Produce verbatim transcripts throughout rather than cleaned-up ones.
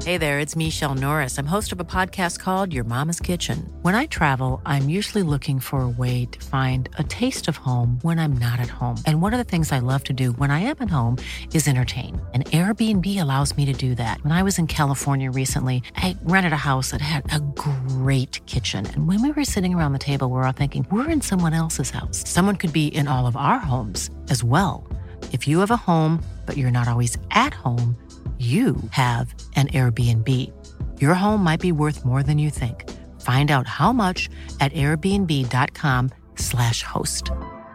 Hey there, it's Michelle Norris. I'm host of a podcast called Your Mama's Kitchen. When I travel, I'm usually looking for a way to find a taste of home when I'm not at home. And one of the things I love to do when I am at home is entertain. And Airbnb allows me to do that. When I was in California recently, I rented a house that had a great kitchen. And when we were sitting around the table, we were all thinking, we're in someone else's house. Someone could be in all of our homes as well. If you have a home, but you're not always at home, you have an Airbnb. Your home might be worth more than you think. Find out how much at airbnb.com slash host.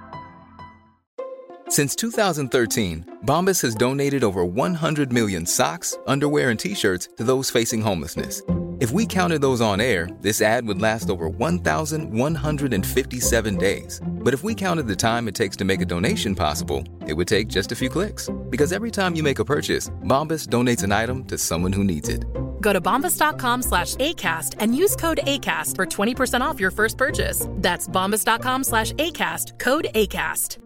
Since two thousand thirteen, Bombas has donated over one hundred million socks, underwear, and T-shirts to those facing homelessness. If we counted those on air, this ad would last over one thousand one hundred fifty-seven days. But if we counted the time it takes to make a donation possible, it would take just a few clicks. Because every time you make a purchase, Bombas donates an item to someone who needs it. Go to bombas.com slash ACAST and use code ACAST for twenty percent off your first purchase. That's bombas.com slash ACAST, code ACAST.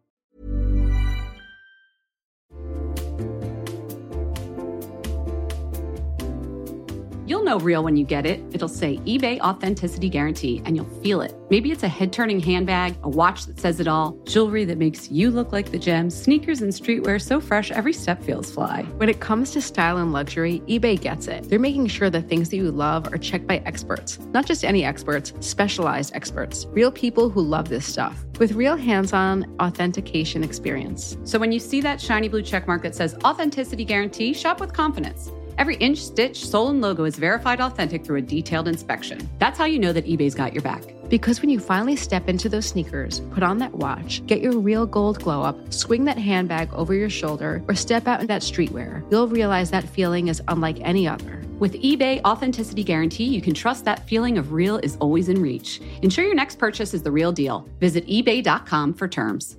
You'll know real when you get it. It'll say eBay Authenticity Guarantee, and you'll feel it. Maybe it's a head-turning handbag, a watch that says it all, jewelry that makes you look like the gems, sneakers and streetwear so fresh every step feels fly. When it comes to style and luxury, eBay gets it. They're making sure the things that you love are checked by experts. Not just any experts, specialized experts. Real people who love this stuff. With real hands-on authentication experience. So when you see that shiny blue checkmark that says Authenticity Guarantee, shop with confidence. Every inch, stitch, sole, and logo is verified authentic through a detailed inspection. That's how you know that eBay's got your back. Because when you finally step into those sneakers, put on that watch, get your real gold glow up, swing that handbag over your shoulder, or step out in that streetwear, you'll realize that feeling is unlike any other. With eBay Authenticity Guarantee, you can trust that feeling of real is always in reach. Ensure your next purchase is the real deal. Visit ebay dot com for terms.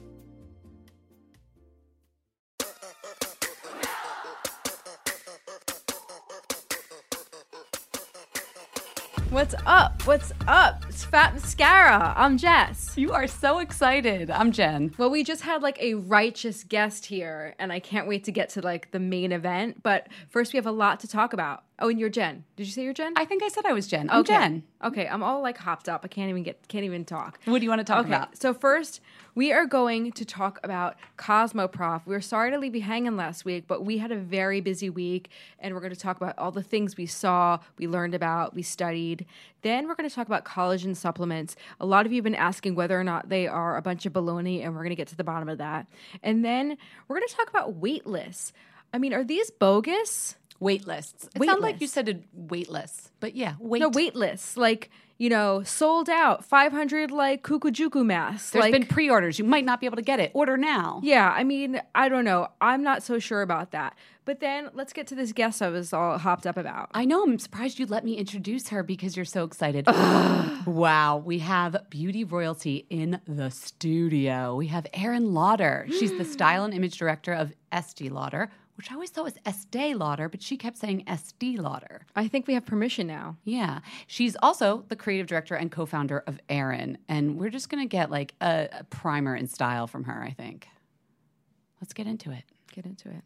What's up? What's up? It's Fat Mascara. I'm Jess. You are so excited. I'm Jen. Well, we just had like a righteous guest here, and I can't wait to get to like the main event. But first, we have a lot to talk about. Oh, and you're Jen. Did you say you're Jen? I think I said I was Jen. I'm okay. Jen. Okay, I'm all like hopped up. I can't even get, can't even talk. What do you want to talk okay. about? So first, we are going to talk about Cosmoprof. We were sorry to leave you hanging last week, but we had a very busy week, and we're going to talk about all the things we saw, we learned about, we studied. Then we're going to talk about collagen supplements. A lot of you have been asking whether or not they are a bunch of baloney, and we're going to get to the bottom of that. And then we're going to talk about wait lists. I mean, are these bogus? Wait lists. It wait sounded lists. like you said a wait list, but yeah, wait. No, wait lists. Like, you know, sold out, five hundred like Kukujuku masks. There's like, been pre-orders. You might not be able to get it. Order now. Yeah, I mean, I don't know. I'm not so sure about that. But then let's get to this guest I was all hopped up about. I know. I'm surprised you let me introduce her because you're so excited. Wow. We have beauty royalty in the studio. We have Erin Lauder. She's the style and image director of Estee Lauder, which I always thought was Estee Lauder, but she kept saying Estee Lauder. I think we have permission now. Yeah. She's also the creative director and co-founder of Erin, and we're just going to get like a, a primer in style from her, I think. Let's get into it. Get into it.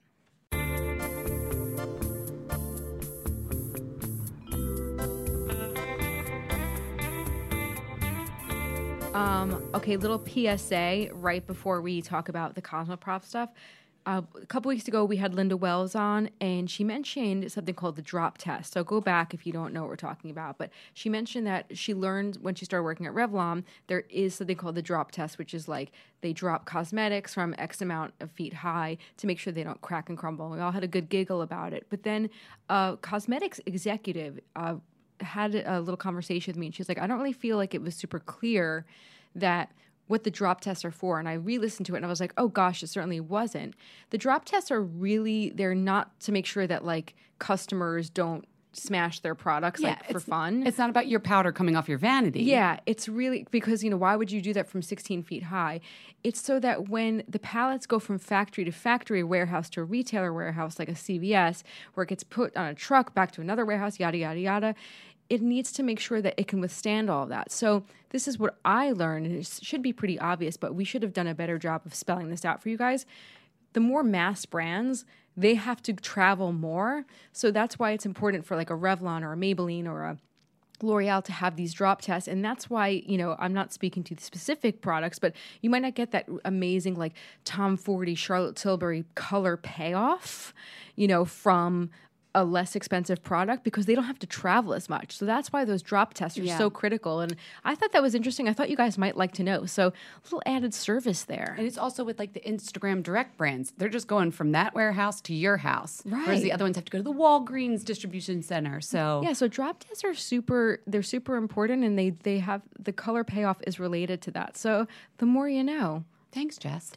Um, okay, little P S A right before we talk about the Cosmoprof stuff. Uh, a couple weeks ago, we had Linda Wells on, and she mentioned something called the drop test. So go back if you don't know what we're talking about. But she mentioned that she learned when she started working at Revlon, there is something called the drop test, which is like they drop cosmetics from X amount of feet high to make sure they don't crack and crumble. And we all had a good giggle about it. But then a cosmetics executive uh, had a little conversation with me, and she's like, I don't really feel like it was super clear that what the drop tests are for. And I re-listened to it and I was like, oh gosh, it certainly wasn't. The drop tests are really, they're not to make sure that like customers don't smash their products Yeah, like for it's- fun. It's not about your powder coming off your vanity. Yeah, it's really because, you know, why would you do that from sixteen feet high? It's so that when the pallets go from factory to factory, warehouse to retailer warehouse, like a C V S, where it gets put on a truck back to another warehouse, yada, yada, yada, it needs to make sure that it can withstand all of that. So this is what I learned, and it should be pretty obvious, but we should have done a better job of spelling this out for you guys. The more mass brands, they have to travel more. So that's why it's important for like a Revlon or a Maybelline or a L'Oreal to have these drop tests. And that's why, you know, I'm not speaking to the specific products, but you might not get that amazing like Tom Ford, Charlotte Tilbury color payoff, you know, from a less expensive product because they don't have to travel as much. So that's why those drop tests are Yeah. so critical. And I thought that was interesting. I thought you guys might like to know. So a little added service there. And it's also with like the Instagram direct brands. They're just going from that warehouse to your house. Whereas the Right. other ones have to go to the Walgreens distribution center. So Yeah, so drop tests are super, they're super important and they they have, the color payoff is related to that. So the more you know. thanks, Jess.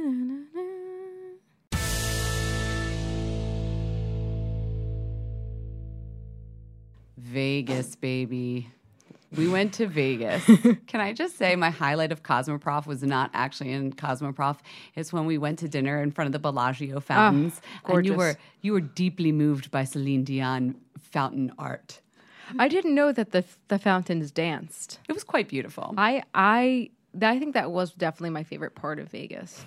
Vegas, baby. We went to Vegas. Can I just say my highlight of Cosmoprof was not actually in Cosmoprof. It's when we went to dinner in front of the Bellagio fountains. and you gorgeous. were you were deeply moved by Celine Dion fountain art. I didn't know that the the fountains danced. It was quite beautiful. I I that, I think that was definitely my favorite part of Vegas.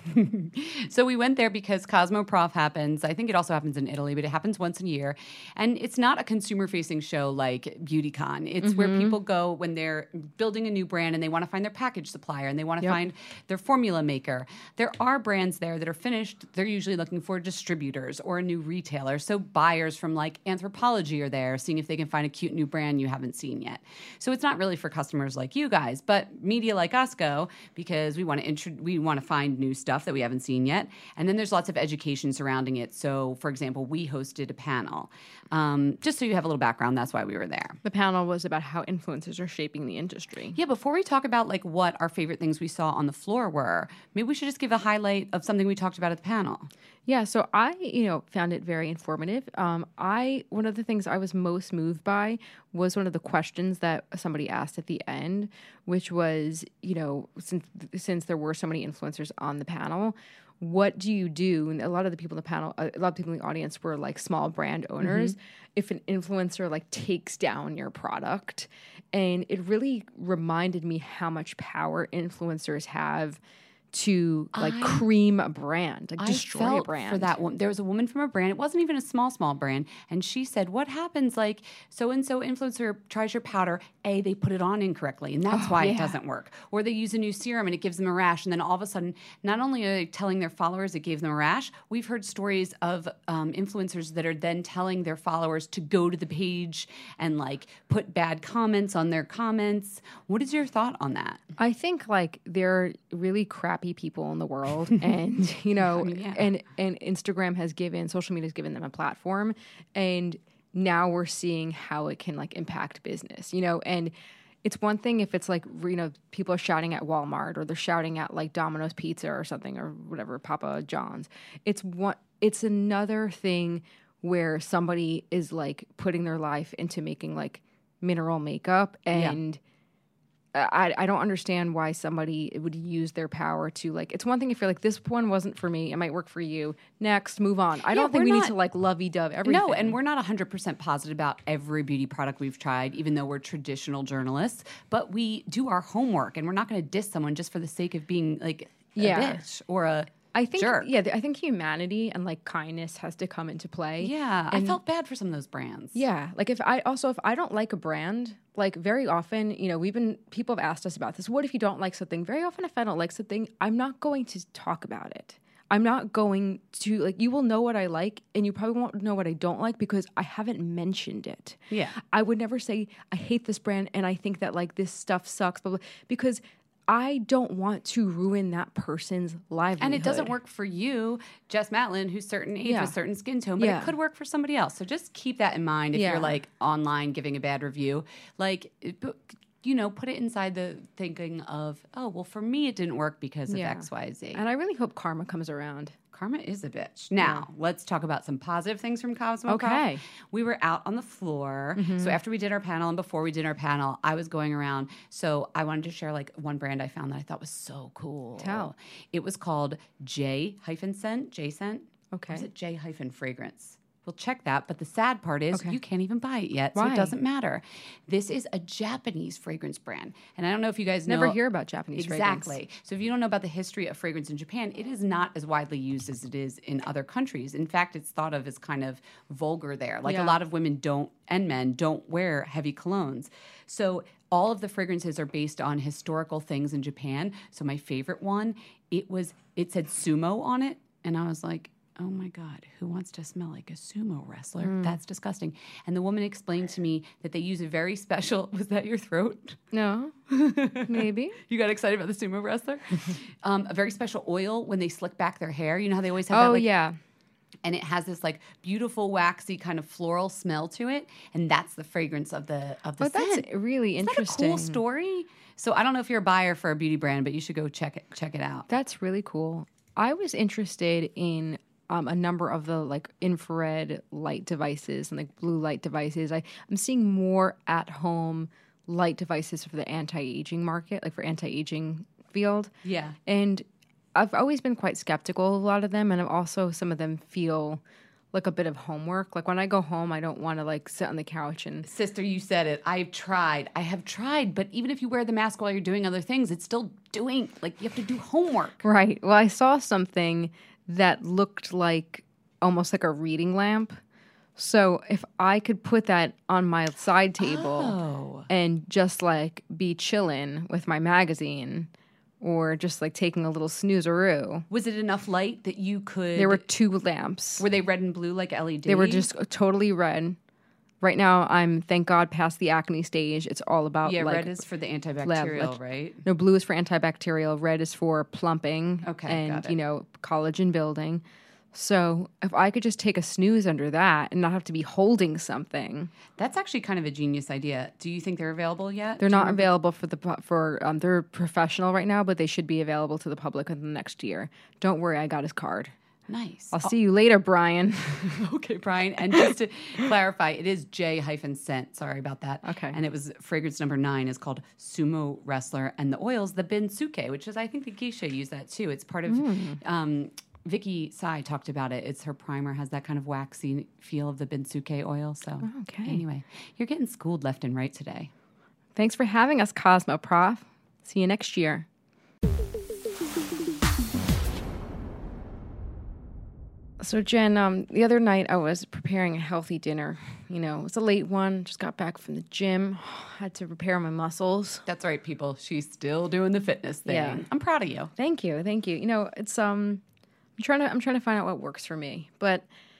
So we went there because Cosmoprof happens. I think it also happens in Italy, but it happens once a year. And it's not a consumer-facing show like BeautyCon. It's Mm-hmm. where people go when they're building a new brand and they want to find their package supplier and they want to Yep. find their formula maker. There are brands there that are finished. They're usually looking for distributors or a new retailer. So buyers from like Anthropologie are there, seeing if they can find a cute new brand you haven't seen yet. So it's not really for customers like you guys, but media like us go because we want to intro- we want to find new stuff that we haven't seen yet. And then there's lots of education surrounding it. So, for example, we hosted a panel. Um, just so you have a little background, that's why we were there. The panel was about how influencers are shaping the industry. Yeah, before we talk about like what our favorite things we saw on the floor were, maybe we should just give a highlight of something we talked about at the panel. Yeah, so I, you know, found it very informative. Um, I one of the things I was most moved by was one of the questions that somebody asked at the end, which was, you know, since since there were so many influencers on the panel, what do you do? And a lot of the people in the panel, a lot of people in the audience were like small brand owners. If an influencer like takes down your product, and it really reminded me how much power influencers have to like I- cream a brand, like I destroy felt a brand. for that one. There was a woman from a brand. It wasn't even a small, small brand. And she said, what happens like so-and-so influencer tries your powder, A, they put it on incorrectly, and that's why it yeah. doesn't work. Or they use a new serum and it gives them a rash. And then all of a sudden, not only are they telling their followers it gave them a rash, we've heard stories of um, influencers that are then telling their followers to go to the page and like put bad comments on their comments. What is your thought on that? I think like there are really crappy people in the world, and you know, I mean, yeah. and and Instagram has given social media has given them a platform, and now we're seeing how it can like impact business, you know, and it's one thing if it's like, you know, people are shouting at Walmart or they're shouting at like Domino's Pizza or something or whatever, Papa John's. It's one. It's another thing where somebody is like putting their life into making like mineral makeup and. I, I don't understand why somebody would use their power to like. It's one thing if you're like, this one wasn't for me, it might work for you. Next, move on. I Yeah, don't think we're we need not- to like lovey-dove everything. No, and we're not one hundred percent positive about every beauty product we've tried, even though we're traditional journalists. But we do our homework, and we're not going to diss someone just for the sake of being like a Yeah. bitch or a I think jerk. yeah, I think humanity and like kindness has to come into play. Yeah, And- I felt bad for some of those brands. Yeah, like if I also if I don't like a brand, like very often, you know, we've been people have asked us about this. What if you don't like something? Very often, if I don't like something, I'm not going to talk about it. I'm not going to like. You will know what I like, and you probably won't know what I don't like because I haven't mentioned it. Yeah. I would never say I hate this brand and I think that like this stuff sucks, blah, blah, because I don't want to ruin that person's livelihood. And it doesn't work for you, Jess Matlin, who's certain age Yeah. with certain skin tone, but Yeah. it could work for somebody else. So just keep that in mind if Yeah. you're like online giving a bad review. Like, it- but, you know, put it inside the thinking of, oh, well, for me it didn't work because of Yeah. X, Y, Z. And I really hope karma comes around. Karma is a bitch. Now, let's talk about some positive things from Cosmo. Okay. We were out on the floor. So after we did our panel and before we did our panel, I was going around. So I wanted to share like one brand I found that I thought was so cool. Tell. It was called J hyphen scent, J scent. Okay. Or was it J hyphen fragrance? we'll check that. But the sad part is Okay. you can't even buy it yet, so Why? it doesn't matter. This is a Japanese fragrance brand. And I don't know if you guys know. Never hear about Japanese Exactly. fragrance. So if you don't know about the history of fragrance in Japan, it is not as widely used as it is in other countries. In fact, it's thought of as kind of vulgar there. Like Yeah. a lot of women don't, and men don't wear heavy colognes. So all of the fragrances are based on historical things in Japan. So my favorite one, it was, it said sumo on it. And I was like, oh my God, who wants to smell like a sumo wrestler? Mm. That's disgusting. And the woman explained to me that they use a very special, was that your throat? No, maybe. You got excited about the sumo wrestler? um, a very special oil when they slick back their hair. You know how they always have that? Oh, Like, yeah. and it has this like beautiful waxy kind of floral smell to it, and that's the fragrance of the of the Oh, that's scent. really Isn't interesting. that a cool story? So I don't know if you're a buyer for a beauty brand, but you should go check it check it out. That's really cool. I was interested in um, a number of the like infrared light devices and like blue light devices. I, I'm seeing more at home light devices for the anti-aging market, like for anti-aging field. Yeah. And I've always been quite skeptical of a lot of them, and I've also some of them feel like a bit of homework. Like when I go home, I don't want to like sit on the couch and Sister, you said it. I've tried. I have tried, but even if you wear the mask while you're doing other things, it's still doing like you have to do homework. right. Well, I saw something that looked like almost like a reading lamp. So if I could put that on my side table Oh. and just like be chilling with my magazine or just like taking a little snoozeroo. Was it enough light that you could There were two lamps. Were they red and blue like L E D? They were just totally red. Right now, I'm, thank God, past the acne stage. It's all about Yeah, like red is for the antibacterial, like- right? no, blue is for antibacterial. Red is for plumping. Okay, and got it. you know, collagen building. So if I could just take a snooze under that and not have to be holding something, That's actually kind of a genius idea. Do you think they're available yet? they're Do you not remember? available for the pu- for um, they're professional right now, but they should be available to the public in the next year. Don't worry, I got his card. Nice. I'll see you later, Brian. Okay, Brian. And just to clarify, it is J hyphen scent. Sorry about that. Okay. And it was fragrance number nine is called Sumo Wrestler, and the oils the Bensuke, which is I think the geisha use that too. It's part of. Mm. Um, Vicky Sai talked about it. It's her primer has that kind of waxy feel of the Bensuke oil. So Okay. anyway, you're getting schooled left and right today. Thanks for having us, Cosmo Prof. See you next year. So, Jen, um, the other night I was preparing a healthy dinner. You know, it was a late one. Just got back from the gym. Had to repair my muscles. That's right, people. She's still doing the fitness thing. Yeah. I'm proud of you. Thank you, thank you. You know, it's um, I'm trying to I'm trying to find out what works for me, but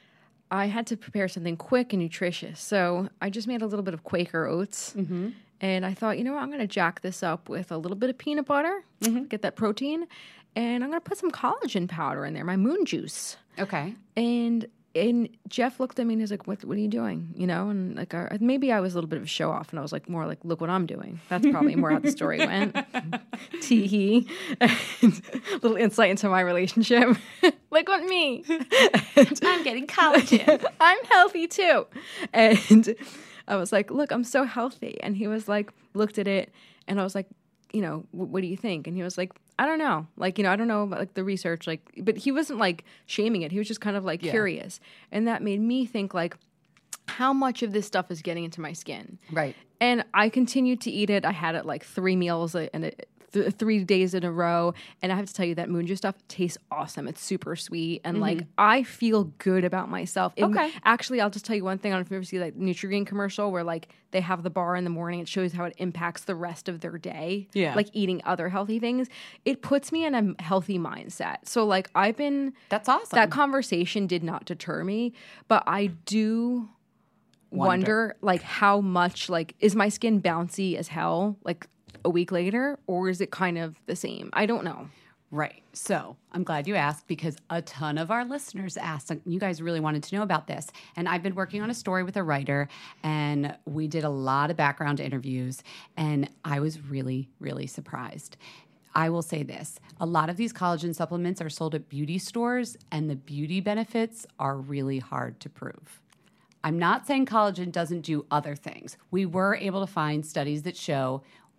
I had to prepare something quick and nutritious. So I just made a little bit of Quaker oats, Mm-hmm. and I thought, you know what, I'm going to jack this up with a little bit of peanut butter, Mm-hmm. get that protein, and I'm going to put some collagen powder in there, my moon juice. Okay. And and Jeff looked at me and he's like, "What what are you doing?" You know, and like I, maybe I was a little bit of a show off, and I was like more like, "Look what I'm doing." That's probably more how the story went. Tee hee. And a little insight into my relationship. Look at me. And I'm getting collagen. I'm healthy too. And I was like, "Look, I'm so healthy." And he was like, looked at it, and I was like, you know, what do you think? And he was like, I don't know. Like, you know, I don't know about like the research, like, but he wasn't like shaming it. He was just kind of like Yeah. curious. And that made me think like, how much of this stuff is getting into my skin? Right. And I continued to eat it. I had it like three meals a- and it, th- three days in a row. And I have to tell you that moon juice stuff tastes awesome. It's super sweet. And like, I feel good about myself. It- Okay. Actually, I'll just tell you one thing. I don't know if you ever see like Nutrigrain commercial where like they have the bar in the morning. It shows how it impacts the rest of their day. Yeah. Like eating other healthy things. It puts me in a healthy mindset. So like I've been, That's awesome. that conversation did not deter me, but I do Wonder. wonder, like how much like is my skin bouncy as hell like a week later, or is it kind of the same? I don't know. Right. So I'm glad you asked because a ton of our listeners asked. and You guys really wanted to know about this. And I've been working on a story with a writer, and we did a lot of background interviews, and I was really, really surprised. I will say this. A lot of these collagen supplements are sold at beauty stores, and the beauty benefits are really hard to prove. I'm not saying collagen doesn't do other things. We were able to find studies that show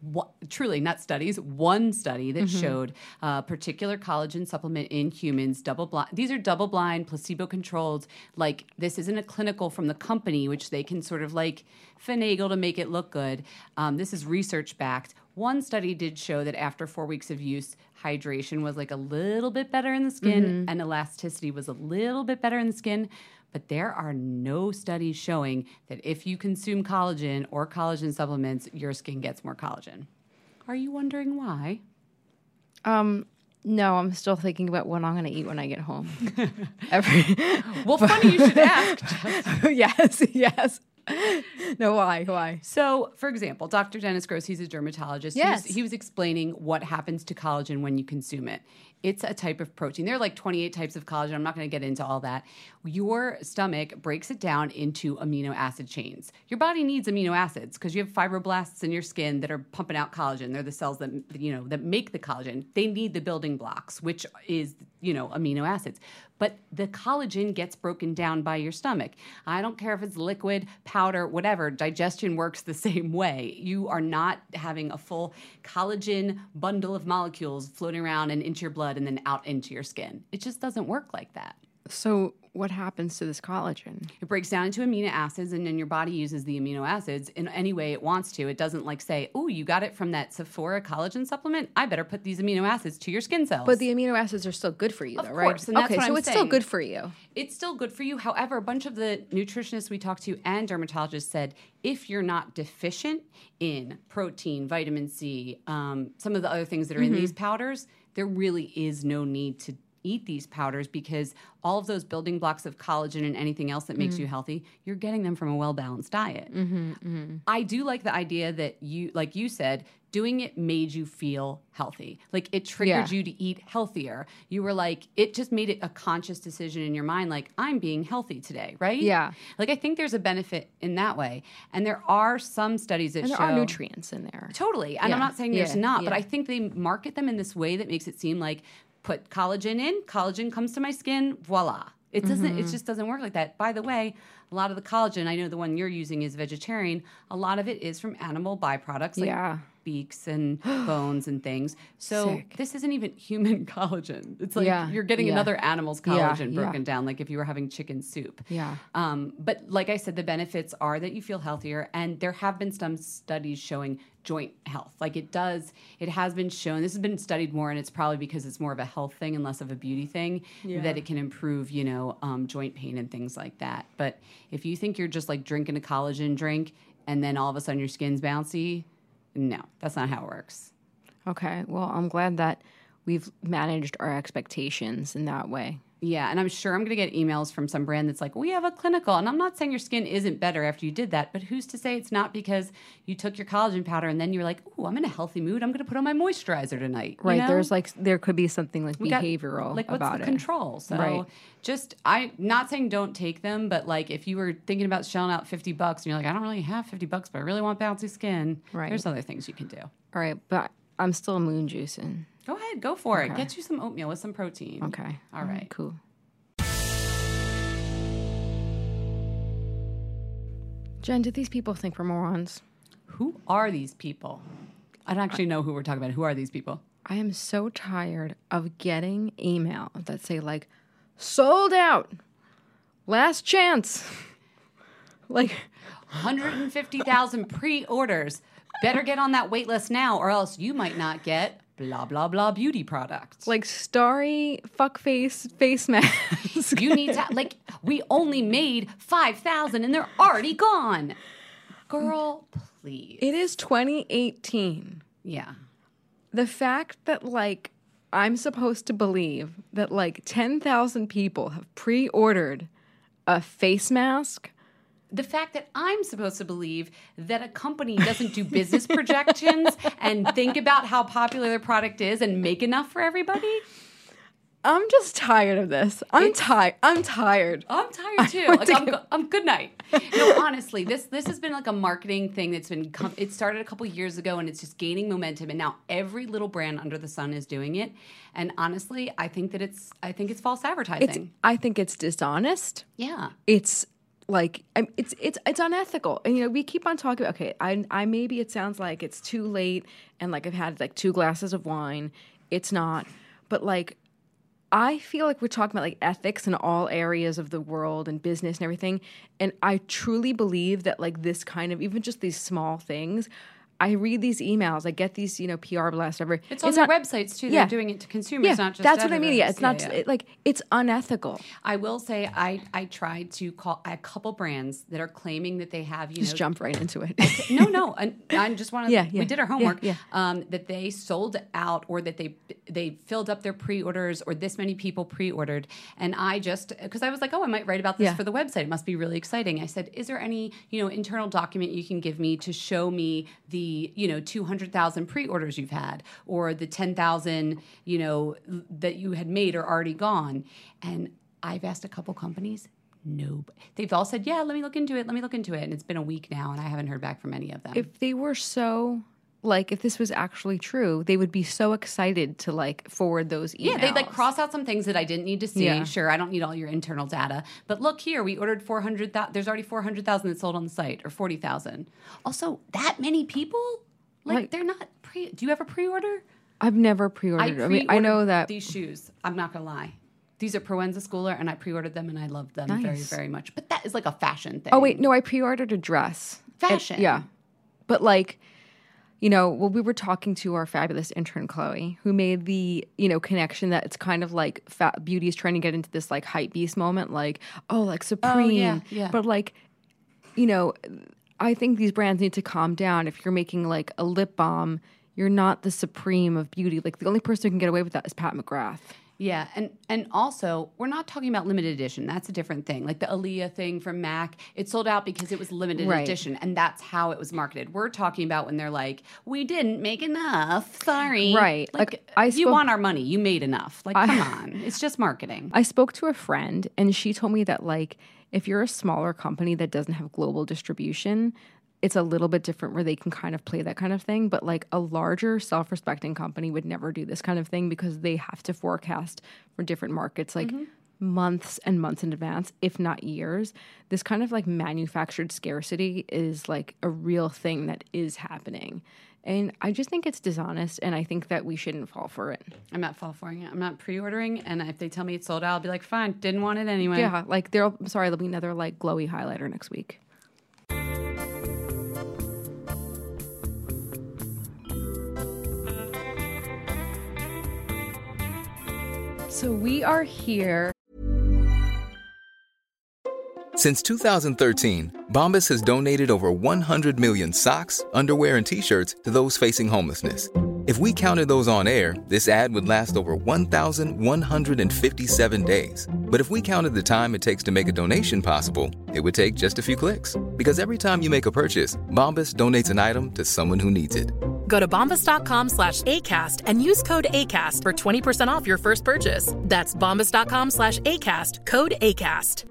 What, truly, not studies, one study that Mm-hmm. showed a particular collagen supplement in humans, double blind. These are double blind, placebo controlled. Like, this isn't a clinical from the company, which they can sort of like finagle to make it look good. Um, this is research backed. One study did show that after four weeks of use, hydration was like a little bit better in the skin Mm-hmm. and elasticity was a little bit better in the skin. But there are no studies showing that if you consume collagen or collagen supplements, your skin gets more collagen. Are you wondering why? Um, no, I'm still thinking about what I'm going to eat when I get home. Every Well, funny you should ask. yes, yes. No, why? Why? So, for example, Doctor Dennis Gross, he's a dermatologist. Yes. He was, he was explaining what happens to collagen when you consume it. It's a type of protein. There are like twenty-eight types of collagen. I'm not going to get into all that. Your stomach breaks it down into amino acid chains. Your body needs amino acids because you have fibroblasts in your skin that are pumping out collagen. They're the cells that, you know, that make the collagen. They need the building blocks, which is, you know, amino acids. But the collagen gets broken down by your stomach. I don't care if it's liquid, powder, whatever. Digestion works the same way. You are not having a full collagen bundle of molecules floating around and into your blood and then out into your skin. It just doesn't work like that. So, what happens to this collagen? It breaks down into amino acids, and then your body uses the amino acids in any way it wants to. It doesn't like say, oh, you got it from that Sephora collagen supplement? I better put these amino acids to your skin cells. But the amino acids are still good for you, Of though, course, right? and that's okay, what so I'm it's still saying. good for you. It's still good for you. However, a bunch of the nutritionists we talked to and dermatologists said if you're not deficient in protein, vitamin C, um, some of the other things that are Mm-hmm. in these powders, there really is no need to eat these powders because all of those building blocks of collagen and anything else that makes Mm-hmm. you healthy, you're getting them from a well-balanced diet. Mm-hmm, mm-hmm. I do like the idea that you, like you said, doing it made you feel healthy. Like it triggered Yeah. you to eat healthier. You were like, it just made it a conscious decision in your mind, like, I'm being healthy today, right? Yeah. Like I think there's a benefit in that way. And there are some studies that And there show are nutrients in there. Totally. And Yeah. I'm not saying there's Yeah. not, but Yeah. I think they market them in this way that makes it seem like put collagen in, collagen comes to my skin, voila. It doesn't, Mm-hmm. it just doesn't work like that. By the way, a lot of the collagen, I know the one you're using is vegetarian, a lot of it is from animal byproducts like Yeah. beaks and bones and things. So Sick. this isn't even human collagen. It's like Yeah. you're getting Yeah. another animal's Yeah. collagen Yeah. broken down, like if you were having chicken soup. Yeah. Um, but like I said, the benefits are that you feel healthier, and there have been some studies showing joint health. Like it does, it has been shown, this has been studied more, and it's probably because it's more of a health thing and less of a beauty thing, that it can improve, you know, um, joint pain and things like that. But if you think you're just like drinking a collagen drink and then all of a sudden your skin's bouncy, no, that's not how it works. Okay. Well, I'm glad that we've managed our expectations in that way. Yeah, and I'm sure I'm going to get emails from some brand that's like, we have a clinical. And I'm not saying your skin isn't better after you did that, but who's to say it's not because you took your collagen powder and then you're like, ooh, I'm in a healthy mood. I'm going to put on my moisturizer tonight. you Right. know? There's like, there could be something like We got- behavioral like, what's about the it. control? So Right. just, I'm not saying don't take them, but like if you were thinking about shelling out fifty bucks and you're like, I don't really have fifty bucks, but I really want bouncy skin. Right. There's other things you can do. All right. But I'm still moon juicing. Go ahead, go for it. Okay. Get you some oatmeal with some protein. Okay. All right. Cool. Jen, do these people think we're morons? Who are these people? I don't actually know who we're talking about. Who are these people? I am so tired of getting email that say like, sold out, last chance. Like, one hundred fifty thousand pre-orders. Better get on that wait list now or else you might not get blah, blah, blah beauty products. like starry fuckface face mask. You need to, like, we only made five thousand and they're already gone. Girl, please. It is twenty eighteen. Yeah. The fact that like I'm supposed to believe that like ten thousand people have pre-ordered a face mask. The fact that I'm supposed to believe that a company doesn't do business projections and think about how popular their product is and make enough for everybody. I'm just tired of this. I'm tired. I'm tired. I'm tired too. want Like to I'm, get- go- I'm good night. No, honestly, this this has been like a marketing thing that's been. Com- it started a couple years ago, and it's just gaining momentum. And now every little brand under the sun is doing it. And honestly, I think that it's. I think it's false advertising. It's, I think it's dishonest. yeah. It's like I'm, it's it's it's unethical. And you know, we keep on talking about, okay, I I maybe it sounds like it's too late and like I've had like two glasses of wine. It's not. But like I feel like we're talking about like ethics in all areas of the world and business and everything. And I truly believe that like this kind of, even just these small things, I read these emails, I get these, you know, P R blasts, whatever. It's on their websites too. They're doing it to consumers, yeah, not just that's editors. what I mean. Yeah, it's yeah, not yeah. It, like it's unethical. I will say, I I tried to call a couple brands that are claiming that they have you Just know jump right into it. no no I, I just want to Yeah, yeah. we did our homework Yeah, Um, that they sold out or that they they filled up their pre-orders or this many people pre-ordered, and I just because I was like, oh, I might write about this Yeah. for the website. It must be really exciting. I said, is there any you know internal document you can give me to show me the you know two hundred thousand pre-orders you've had or the ten thousand, you know, that you had made are already gone? And I've asked a couple companies. No, they've all said, yeah, let me look into it. Let me look into it. And it's been a week now and I haven't heard back from any of them. If they were so, like, if this was actually true, they would be so excited to like forward those emails. Yeah, they'd like cross out some things that I didn't need to see. Yeah. Sure, I don't need all your internal data. But look here, we ordered four hundred thousand. There's already four hundred thousand that's sold on the site, or forty thousand. Also, that many people? Like, Like- they're not pre. Do you ever pre-order? I've never pre-ordered. I, I, pre-ordered mean, I know that these shoes. I'm not gonna lie. These are Proenza Schooler, and I pre-ordered them, and I loved them very, Nice. very much. But that is like a fashion thing. Oh wait, no, I pre-ordered a dress. Fashion. And- yeah. But like, you know, well, we were talking to our fabulous intern Chloe, who made the, you know, connection that it's kind of like fat beauty is trying to get into this like hype beast moment, like, oh, like Supreme. yeah, yeah. But like, you know, I think these brands need to calm down. If you're making like a lip balm, you're not the Supreme of beauty. Like the only person who can get away with that is Pat McGrath. Yeah, and and also we're not talking about limited edition. That's a different thing. Like the Aaliyah thing from MAC, it sold out because it was limited Right. edition, and that's how it was marketed. We're talking about when they're like, "We didn't make enough. Sorry." Right. Like, Like, I you spoke- want our money. You made enough. Like, I- come on. It's just marketing. I spoke to a friend and she told me that like if you're a smaller company that doesn't have global distribution, it's a little bit different where they can kind of play that kind of thing. But like a larger self-respecting company would never do this kind of thing because they have to forecast for different markets like months and months in advance, if not years. This kind of like manufactured scarcity is like a real thing that is happening. And I just think it's dishonest, and I think that we shouldn't fall for it. I'm not fall for it. I'm not pre-ordering, and if they tell me it's sold out, I'll be like, fine, didn't want it anyway. Yeah, like there. I'm sorry, there'll be another like glowy highlighter next week. So we are here. Since two thousand thirteen, Bombas has donated over one hundred million socks, underwear, and T-shirts to those facing homelessness. If we counted those on air, this ad would last over one thousand one hundred fifty-seven days. But if we counted the time it takes to make a donation possible, it would take just a few clicks. Because every time you make a purchase, Bombas donates an item to someone who needs it. Go to bombas.com slash ACAST and use code ACAST for twenty percent off your first purchase. That's bombas.com slash ACAST, code ACAST.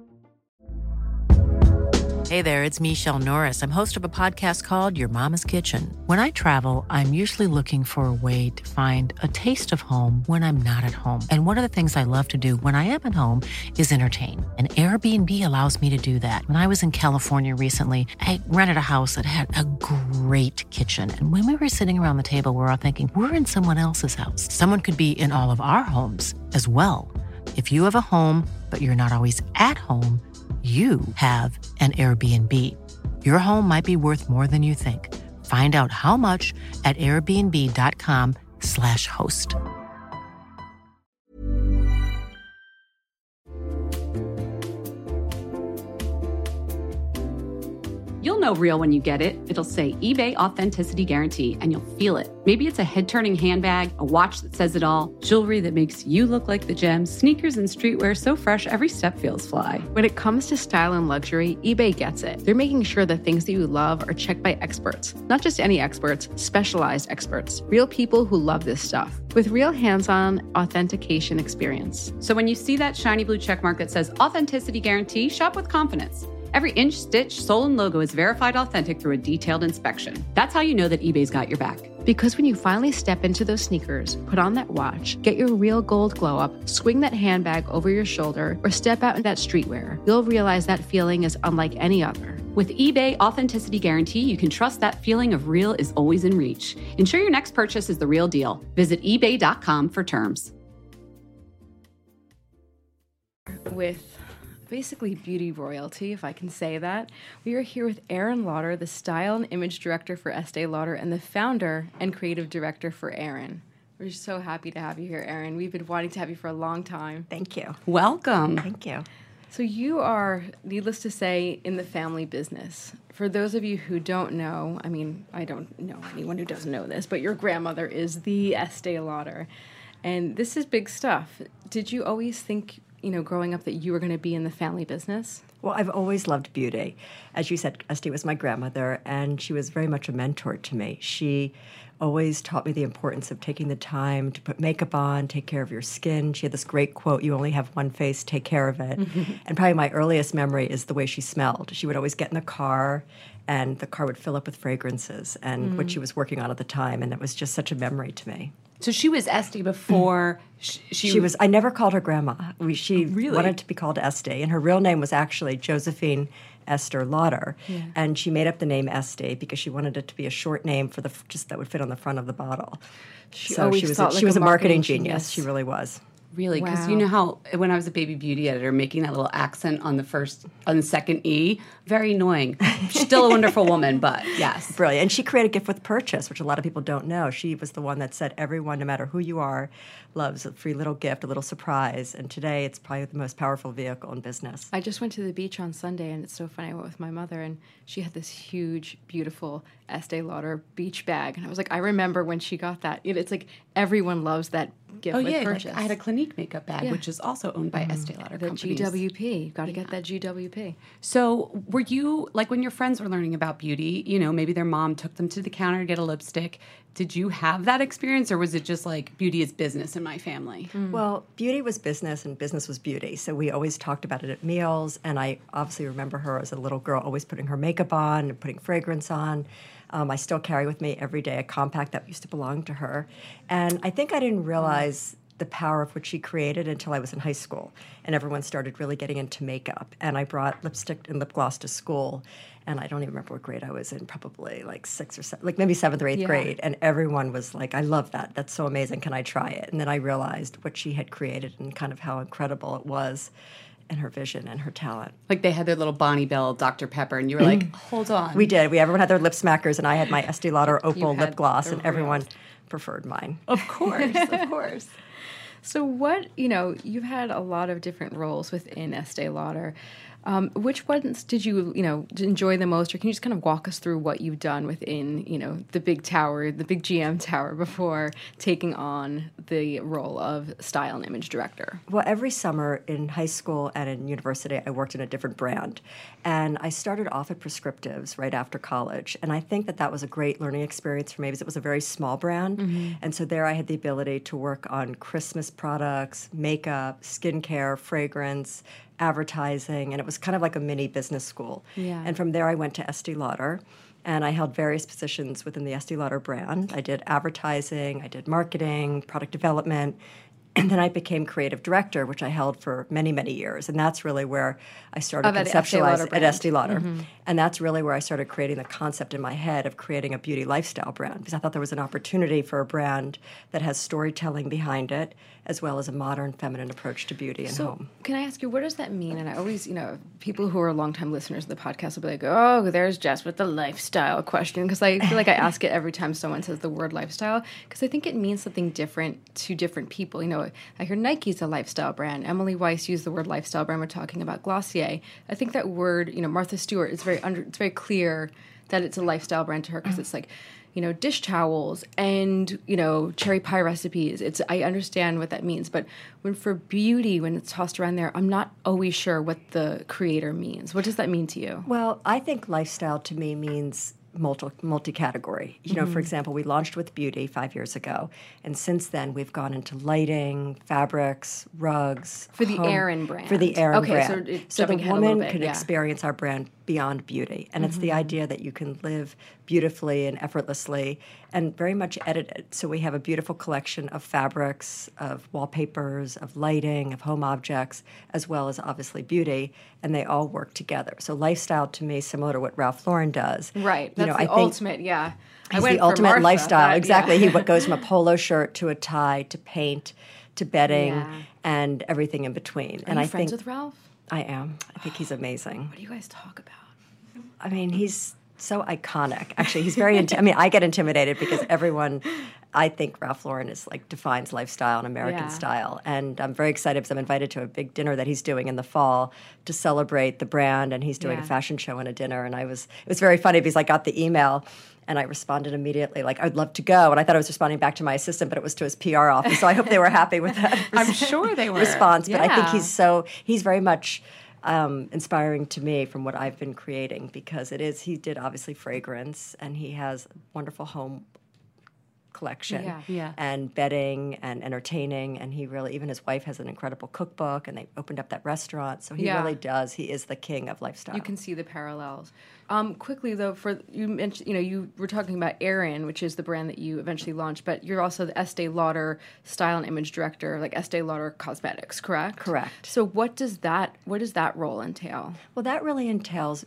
Hey there, it's Michelle Norris. I'm host of a podcast called Your Mama's Kitchen. When I travel, I'm usually looking for a way to find a taste of home when I'm not at home. And one of the things I love to do when I am at home is entertain. And Airbnb allows me to do that. When I was in California recently, I rented a house that had a great kitchen. And when we were sitting around the table, we were all thinking, we're in someone else's house. Someone could be in all of our homes as well. If you have a home, but you're not always at home, you have an Airbnb. Your home might be worth more than you think. Find out how much at airbnb.com slash host. You'll know real when you get it. It'll say eBay Authenticity Guarantee, and you'll feel it. Maybe it's a head-turning handbag, a watch that says it all, jewelry that makes you look like the gems, sneakers and streetwear so fresh every step feels fly. When it comes to style and luxury, eBay gets it. They're making sure the things that you love are checked by experts. Not just any experts, specialized experts. Real people who love this stuff. With real hands-on authentication experience. So when you see that shiny blue checkmark that says Authenticity Guarantee, shop with confidence. Every inch, stitch, sole, and logo is verified authentic through a detailed inspection. That's how you know that eBay's got your back. Because when you finally step into those sneakers, put on that watch, get your real gold glow up, swing that handbag over your shoulder, or step out in that streetwear, you'll realize that feeling is unlike any other. With eBay Authenticity Guarantee, you can trust that feeling of real is always in reach. Ensure your next purchase is the real deal. Visit ebay dot com for terms. With basically beauty royalty, if I can say that. We are here with Erin Lauder, the style and image director for Estee Lauder and the founder and creative director for Erin. We're so happy to have you here, Erin. We've been wanting to have you for a long time. Thank you. Welcome. Thank you. So you are, needless to say, in the family business. For those of you who don't know, I mean, I don't know anyone who doesn't know this, but your grandmother is the Estee Lauder. And this is big stuff. Did you always think, you know, growing up that you were going to be in the family business? Well, I've always loved beauty. As you said, Estee was my grandmother, and she was very much a mentor to me. She always taught me the importance of taking the time to put makeup on, take care of your skin. She had this great quote, "You only have one face, take care of it." Mm-hmm. And probably my earliest memory is the way she smelled. She would always get in the car, and the car would fill up with fragrances and mm. what she was working on at the time, and it was just such a memory to me. So she was Estee before she, she, she was. I never called her grandma. We, she oh, really? wanted to be called Estee, and her real name was actually Josephine Esther Lauder, yeah. and she made up the name Estee because she wanted it to be a short name for the just that would fit on the front of the bottle. She so she was a, like she was a marketing, marketing genius. genius. She really was. Really, because wow. you know how when I was a baby beauty editor, making that little accent on the first, on the second E, very annoying. Still a wonderful woman, but yes. Brilliant. And she created Gift with Purchase, which a lot of people don't know. She was the one that said everyone, no matter who you are, loves a free little gift, a little surprise. And today it's probably the most powerful vehicle in business. I just went to the beach on Sunday, and it's so funny. I went with my mother, and she had this huge, beautiful Estee Lauder beach bag. And I was like, I remember when she got that. It's like everyone loves that gift oh, with yeah, purchase. Like I had a Clinique makeup bag, yeah. which is also owned by mm. Estee Lauder the companies. G W P. You've got to yeah. get that G W P. So were you, like when your friends were learning about beauty, you know, maybe their mom took them to the counter to get a lipstick. Did you have that experience, or was it just like beauty is business in my family? Mm. Well, beauty was business and business was beauty. So we always talked about it at meals, and I obviously remember her as a little girl always putting her makeup on and putting fragrance on. Um, I still carry with me every day a compact that used to belong to her. And I think I didn't realize the power of what she created until I was in high school, and everyone started really getting into makeup. And I brought lipstick and lip gloss to school, and I don't even remember what grade I was in, probably like sixth or seventh, like maybe seventh or eighth yeah. grade. And everyone was like, I love that. That's so amazing. Can I try it? And then I realized what she had created and kind of how incredible it was, and her vision and her talent. Like they had their little Bonnie Bell Doctor Pepper, and you were like, hold on. We did. We everyone had their lip smackers, and I had my Estee Lauder Opal lip gloss, and real. everyone preferred mine. Of course, of course. So what, you know, you've had a lot of different roles within Estee Lauder. Um, which ones did you, you know, enjoy the most, or can you just kind of walk us through what you've done within, you know, the big tower, the big G M tower before taking on the role of style and image director? Well, every summer in high school and in university, I worked in a different brand. And I started off at Prescriptives right after college. And I think that that was a great learning experience for me because it was a very small brand. Mm-hmm. And so there I had the ability to work on Christmas products, makeup, skincare, fragrance, advertising, and it was kind of like a mini business school. Yeah. And from there I went to Estee Lauder, and I held various positions within the Estee Lauder brand. I did advertising, I did marketing, product development, and then I became creative director, which I held for many, many years. And that's really where I started oh, conceptualizing at Estee Lauder. Mm-hmm. And that's really where I started creating the concept in my head of creating a beauty lifestyle brand, because I thought there was an opportunity for a brand that has storytelling behind it, as well as a modern, feminine approach to beauty and so, home. Can I ask you, what does that mean? And I always, you know, people who are longtime listeners of the podcast will be like, oh, there's Jess with the lifestyle question. Because I feel like I ask it every time someone says the word lifestyle, because I think it means something different to different people. You know, I hear Nike's a lifestyle brand. Emily Weiss used the word lifestyle brand. We're talking about Glossier. I think that word, you know, Martha Stewart, is very under, it's very clear that it's a lifestyle brand to her, because it's like, you know, dish towels and, you know, cherry pie recipes. It's I understand what that means. But when for beauty, when it's tossed around there, I'm not always sure what the creator means. What does that mean to you? Well, I think lifestyle to me means multi, multi-category. You know, mm-hmm. for example, we launched with beauty five years ago. And since then, we've gone into lighting, fabrics, rugs. For the home, Erin brand. For the Erin okay, brand. So, it's so the jumping ahead a woman little bit, can yeah. experience our brand beyond beauty. And mm-hmm. it's the idea that you can live beautifully and effortlessly and very much edited. So we have a beautiful collection of fabrics, of wallpapers, of lighting, of home objects, as well as obviously beauty, and they all work together. So lifestyle to me is similar to what Ralph Lauren does. Right. That's you know, the I think ultimate, yeah. He's I went the for ultimate Martha, lifestyle. but, exactly. Yeah. He goes from a polo shirt to a tie to paint to bedding Yeah. and everything in between. Are and you I friends think with Ralph? I am. I think he's amazing. What do you guys talk about? I mean, he's so iconic. Actually, he's very. Inti- I mean, I get intimidated because everyone. I think Ralph Lauren is like defines lifestyle and American Yeah. style, and I'm very excited because I'm invited to a big dinner that he's doing in the fall to celebrate the brand, and he's doing Yeah. a fashion show and a dinner. And I was. It was very funny because I got the email. And I responded immediately, like, I'd love to go. And I thought I was responding back to my assistant, but it was to his P R office. So I hope they were happy with that I'm sure they were. response. But I think Yeah. he's so, he's very much um, inspiring to me from what I've been creating because it is, he did obviously fragrance and he has a wonderful home collection Yeah. Yeah. and bedding and entertaining. And he really, even his wife has an incredible cookbook and they opened up that restaurant. So he Yeah. really does. He is the king of lifestyle. You can see the parallels. Um, quickly though, for you mentioned, you know, you were talking about Erin, which is the brand that you eventually launched, but you're also the Estee Lauder style and image director, like Estee Lauder Cosmetics, correct? Correct. So what does that what does that role entail? Well, that really entails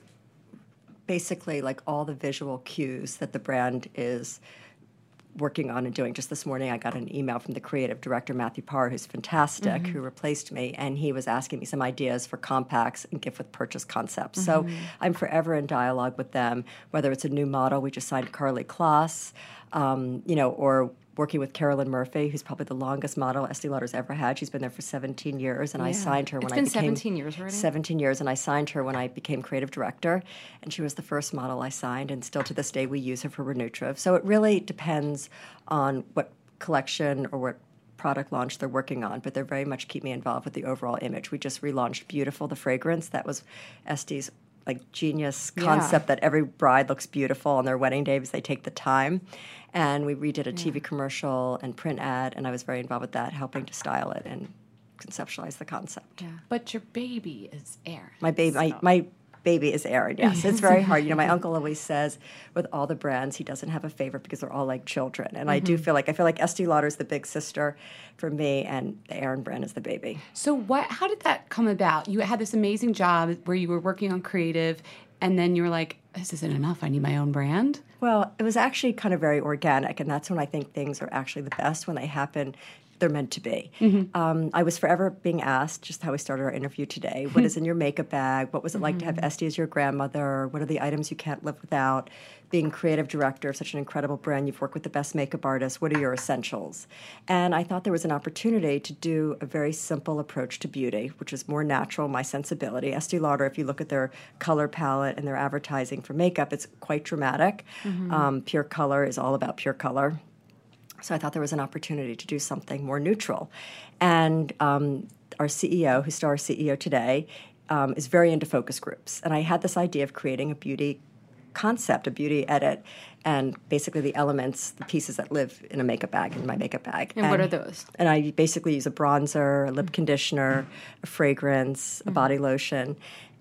basically like all the visual cues that the brand is working on and doing. Just this morning, I got an email from the creative director, Matthew Parr, who's fantastic, Mm-hmm. who replaced me, and he was asking me some ideas for compacts and gift with purchase concepts. So Mm-hmm. I'm forever in dialogue with them, whether it's a new model. We just signed Carly Kloss, um, you know, or working with Carolyn Murphy, who's probably the longest model Estee Lauder's ever had. She's been there for seventeen years, and I Yeah. signed her when It's I been became seventeen years already? seventeen years, and I signed her when I became creative director, and she was the first model I signed, and still to this day we use her for Renutriv. So it really depends on what collection or what product launch they're working on, but they very much keep me involved with the overall image. We just relaunched Beautiful, the fragrance. That was Estee's like genius concept Yeah. that every bride looks beautiful on their wedding day because they take the time. And we redid a T V commercial and print ad, and I was very involved with that, helping to style it and conceptualize the concept. Yeah. But your baby is Erin. My baby, my, so- my baby is Erin. Yes, it's very hard. You know, my uncle always says, with all the brands, he doesn't have a favorite because they're all like children. And I do feel like I feel like Estee Lauder is the big sister for me, and the Erin brand is the baby. So what? How did that come about? You had this amazing job where you were working on creative, and then you were like, "This isn't enough. I need my own brand." Well, it was actually kind of very organic, and that's when I think things are actually the best when they happen. They're meant to be. Um, I was forever being asked, just how we started our interview today, what is in your makeup bag? What was it like to have Estee as your grandmother? What are the items you can't live without? Being creative director of such an incredible brand, you've worked with the best makeup artists. What are your essentials? And I thought there was an opportunity to do a very simple approach to beauty, which is more natural, my sensibility. Estee Lauder, if you look at their color palette and their advertising for makeup, it's quite dramatic. Um, pure color is all about pure color. So I thought there was an opportunity to do something more neutral. And um, our C E O, who's still our C E O today, um, is very into focus groups. And I had this idea of creating a beauty concept, a beauty edit, and basically the elements, the pieces that live in a makeup bag, in my makeup bag. And what are those? And I basically use a bronzer, a lip conditioner, a fragrance, a body lotion.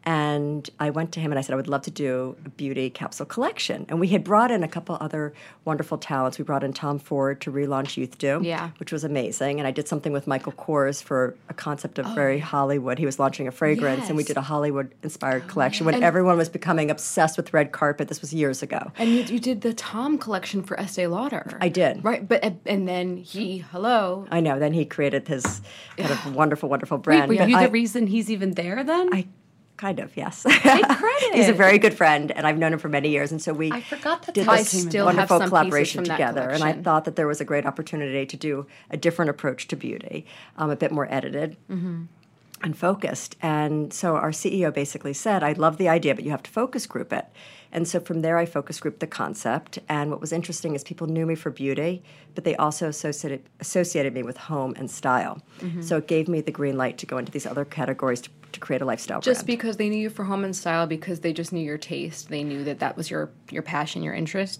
And I went to him and I said, I would love to do a beauty capsule collection. And we had brought in a couple other wonderful talents. We brought in Tom Ford to relaunch Youth Do, Yeah. which was amazing. And I did something with Michael Kors for a concept of very Hollywood. He was launching a fragrance, and we Yes. did a Hollywood-inspired collection when everyone was becoming obsessed with red carpet. This was years ago. And you, you did the Tom collection for Estee Lauder. I did. Right, but and then he, hello. I know. Then he created his kind of wonderful, wonderful Wait, brand. were But you I- the reason he's even there then? I kind of, yes. credit. He's a very good friend, and I've known him for many years. And so we I forgot that did I this still have wonderful some pieces collaboration from that together. And I collection. thought that there was a great opportunity to do a different approach to beauty, um, a bit more edited. And focused. And so our C E O basically said, I love the idea, but you have to focus group it. And so from there, I focus grouped the concept. And what was interesting is people knew me for beauty, but they also associated, associated me with home and style. So it gave me the green light to go into these other categories to, to create a lifestyle Just brand. because they knew you for home and style, because they just knew your taste, they knew that that was your your passion, your interest.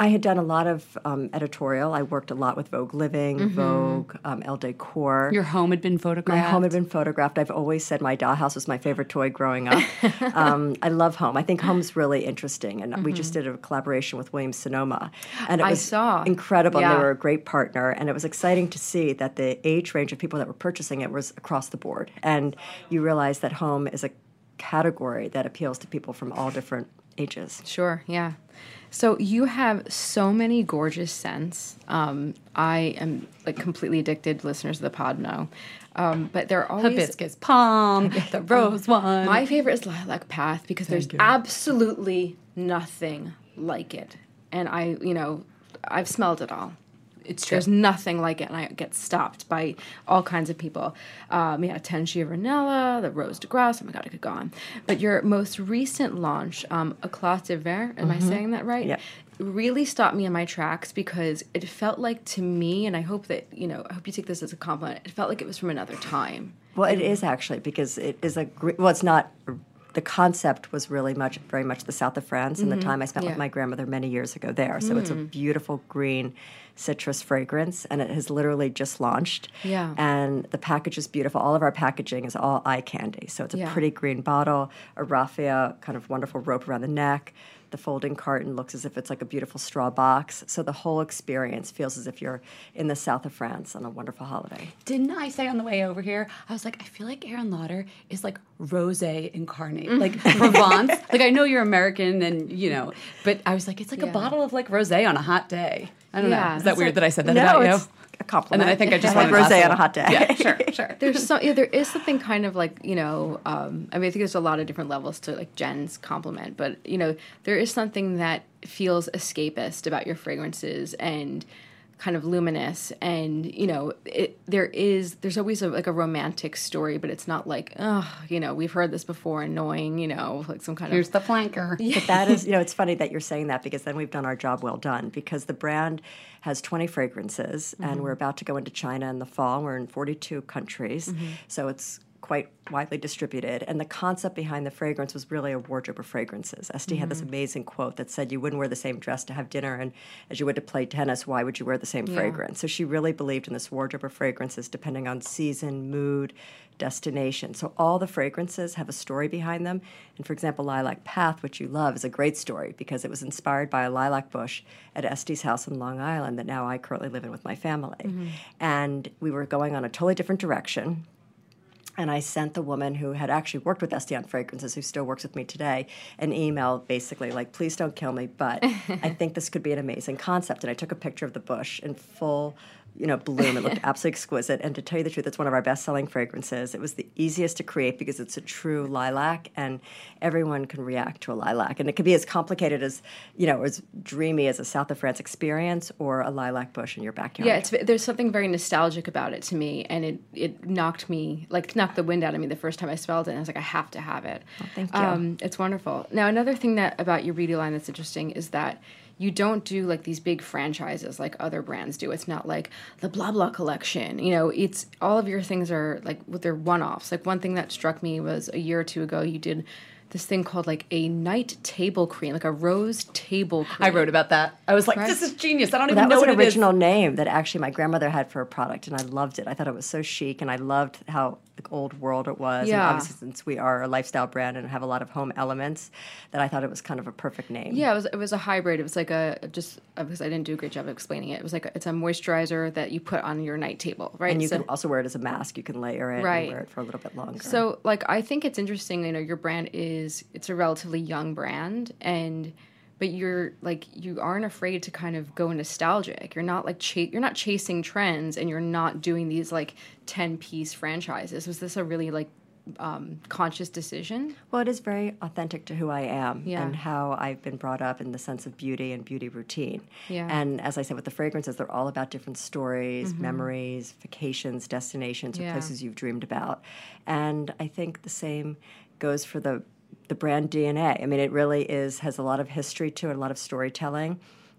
I had done a lot of um, editorial. I worked a lot with Vogue Living, mm-hmm. Vogue, um, Elle Decor. Your home had been photographed? My home had been photographed. I've always said my dollhouse was my favorite toy growing up. um, I love home. I think home's really interesting. And mm-hmm. we just did a collaboration with Williams-Sonoma. And it was I saw. incredible. Yeah. And they were a great partner. And it was exciting to see that the age range of people that were purchasing it was across the board. And you realize that home is a category that appeals to people from all different ages. Sure, yeah. So you have so many gorgeous scents. Um, I am like completely addicted. Listeners of the pod know, um, but they're always hibiscus palm, the rose one. My favorite is lilac path because Thank there's you. absolutely nothing like it, and I, you know, I've smelled it all. It's true. There's nothing like it, and I get stopped by all kinds of people. Um, yeah, Tensia Ranella, the Rose de Grasse. Oh my God, I could go on. But your most recent launch, um, Eclat de Verre, am mm-hmm. I saying that right? Yeah. Really stopped me in my tracks because it felt like to me, and I hope that, you know, I hope you take this as a compliment, it felt like it was from another time. Well, it is actually, because it is a great, well, it's not, the concept was really much, very much the south of France and mm-hmm. the time I spent yeah. with my grandmother many years ago there. So mm. it's a beautiful green citrus fragrance, and it has literally just launched. Yeah. And the package is beautiful. All of our packaging is all eye candy. So it's a yeah. pretty green bottle, a raffia kind of wonderful rope around the neck. The folding carton looks as if it's like a beautiful straw box. So the whole experience feels as if you're in the south of France on a wonderful holiday. Didn't I say on the way over here, I was like, I feel like Erin Lauder is like rosé incarnate, like Provence. Like, I know you're American and, you know, but I was like, it's like yeah. a bottle of like rosé on a hot day. I don't yeah. know. Is that It's weird like, that I said that no, about you? It's a compliment. And then I think I just like wanted rosé on a hot day. Yeah, sure, sure. There's so yeah, there is something kind of like, you know, um, I mean, I think there's a lot of different levels to like Jen's compliment, but you know, there is something that feels escapist about your fragrances and kind of luminous, and you know, it there is there's always a, like a romantic story, but it's not like, oh, you know, we've heard this before, annoying, you know, like some kind Here's of the flanker. Yeah. But that is, you know, it's funny that you're saying that, because then we've done our job well done, because the brand has twenty fragrances, mm-hmm. and we're about to go into China in the fall. We're in forty-two countries, mm-hmm. so it's quite widely distributed. And the concept behind the fragrance was really a wardrobe of fragrances. Esty mm-hmm. had this amazing quote that said, you wouldn't wear the same dress to have dinner and as you would to play tennis, why would you wear the same yeah. fragrance? So she really believed in this wardrobe of fragrances depending on season, mood, destination. So all the fragrances have a story behind them. And for example, Lilac Path, which you love, is a great story because it was inspired by a lilac bush at Esty's house in Long Island that now I currently live in with my family. Mm-hmm. And we were going on a totally different direction. And I sent the woman who had actually worked with Esty on fragrances, who still works with me today, an email basically like, please don't kill me, but I think this could be an amazing concept. And I took a picture of the bush in full, you know, bloom. It looked absolutely exquisite. And to tell you the truth, it's one of our best-selling fragrances. It was the easiest to create because it's a true lilac, and everyone can react to a lilac. And it could be as complicated as, you know, as dreamy as a South of France experience or a lilac bush in your backyard. Yeah, it's, there's something very nostalgic about it to me, and it, it knocked me, like, knocked the wind out of me the first time I smelled it, and I was like, I have to have it. Oh, thank you. Um, it's wonderful. Now, another thing that about your beauty line that's interesting is that you don't do like these big franchises like other brands do. It's not like the blah blah collection. You know, it's all of your things are like they're one-offs. Like one thing that struck me was a year or two ago you did this thing called like a night table cream, like a rose table cream. I wrote about that. I was like, right? This is genius. I don't well, even that know was what an it original is. name that actually my grandmother had for a product, and I loved it. I thought it was so chic, and I loved how like, old world it was. Yeah. And obviously, since we are a lifestyle brand and have a lot of home elements, that I thought it was kind of a perfect name. Yeah, it was it was a hybrid. It was like a just because I didn't do a great job of explaining it. It was like a, it's a moisturizer that you put on your night table, right? And you so, can also wear it as a mask. You can layer it right. and wear it for a little bit longer. So, like, I think it's interesting. You know, your brand is it's a relatively young brand, and but you're like you aren't afraid to kind of go nostalgic. You're not like cha- you're not chasing trends, and you're not doing these like ten piece franchises. Was this a really like um, conscious decision? Well, it is very authentic to who I am Yeah. and how I've been brought up in the sense of beauty and beauty routine. Yeah. And as I said, with the fragrances, they're all about different stories, mm-hmm. memories, vacations, destinations, or Yeah. places you've dreamed about. And I think the same goes for the the brand D N A. I mean, it really is has a lot of history to it, a lot of storytelling.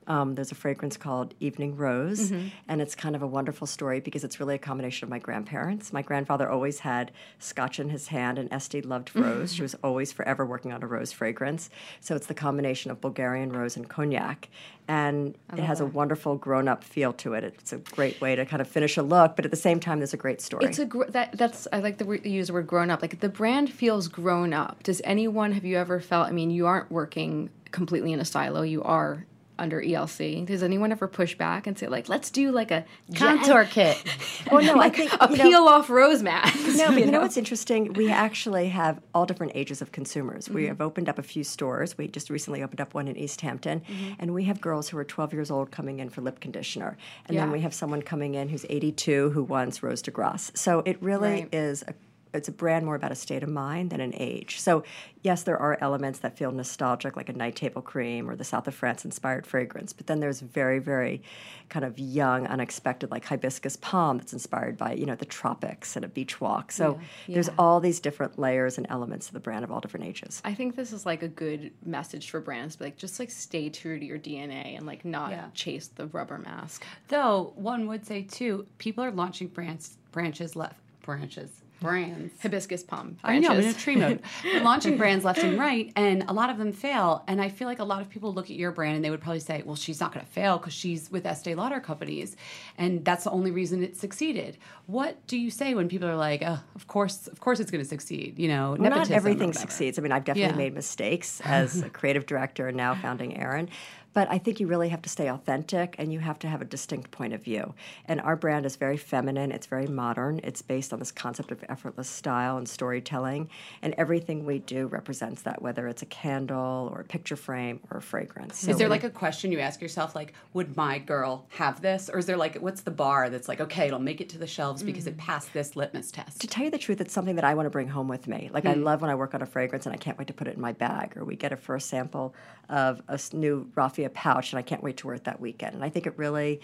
Um, there's a fragrance called Evening Rose, mm-hmm. and it's kind of a wonderful story because it's really a combination of my grandparents. My grandfather always had scotch in his hand, and Estee loved rose. Mm-hmm. She was always forever working on a rose fragrance. So it's the combination of Bulgarian rose and cognac. And it has that. a wonderful grown-up feel to it. It's a great way to kind of finish a look, but at the same time, there's a great story. It's a gr- that that's I like the word, use the word grown up. Like the brand feels grown up. Does anyone have you ever felt? I mean, you aren't working completely in a silo. You are under E L C. Does anyone ever push back and say, like, let's do like a contour kit? Well, no, like I think a you peel know, off rose mask. No, but you know know what's interesting? We actually have all different ages of consumers. Mm-hmm. We have opened up a few stores. We just recently opened up one in East Hampton, mm-hmm. and we have girls who are twelve years old coming in for lip conditioner, and yeah. then we have someone coming in who's eighty-two who wants Rose de Grace. So it really right. is a It's a brand more about a state of mind than an age. So, yes, there are elements that feel nostalgic, like a night table cream or the South of France inspired fragrance. But then there's very, very kind of young, unexpected, like hibiscus palm that's inspired by, you know, the tropics and a beach walk. So yeah, yeah. there's all these different layers and elements of the brand of all different ages. I think this is like a good message for brands, like just like stay true to your D N A and like not yeah. chase the rubber mask. Though one would say too, people are launching brands, branches left branches. brands. Hibiscus palm branches. I know, I'm in a tree mode. We're launching brands left and right, and a lot of them fail. And I feel like a lot of people look at your brand and they would probably say, well, she's not going to fail because she's with Estee Lauder companies, and that's the only reason it succeeded. What do you say when people are like, oh, of course, of course it's going to succeed? You know, well, not everything succeeds. I mean, I've definitely Yeah. made mistakes as a creative director and now founding Erin. But I think you really have to stay authentic, and you have to have a distinct point of view. And our brand is very feminine. It's very modern. It's based on this concept of effortless style and storytelling. And everything we do represents that, whether it's a candle or a picture frame or a fragrance. So is there like a question you ask yourself, like, would my girl have this? Or is there like, what's the bar that's like, okay, it'll make it to the shelves because it passed this litmus test? To tell you the truth, it's something that I want to bring home with me. Like, hmm. I love when I work on a fragrance and I can't wait to put it in my bag. Or we get a first sample of a new Raffia pouch and I can't wait to wear it that weekend. And I think it really,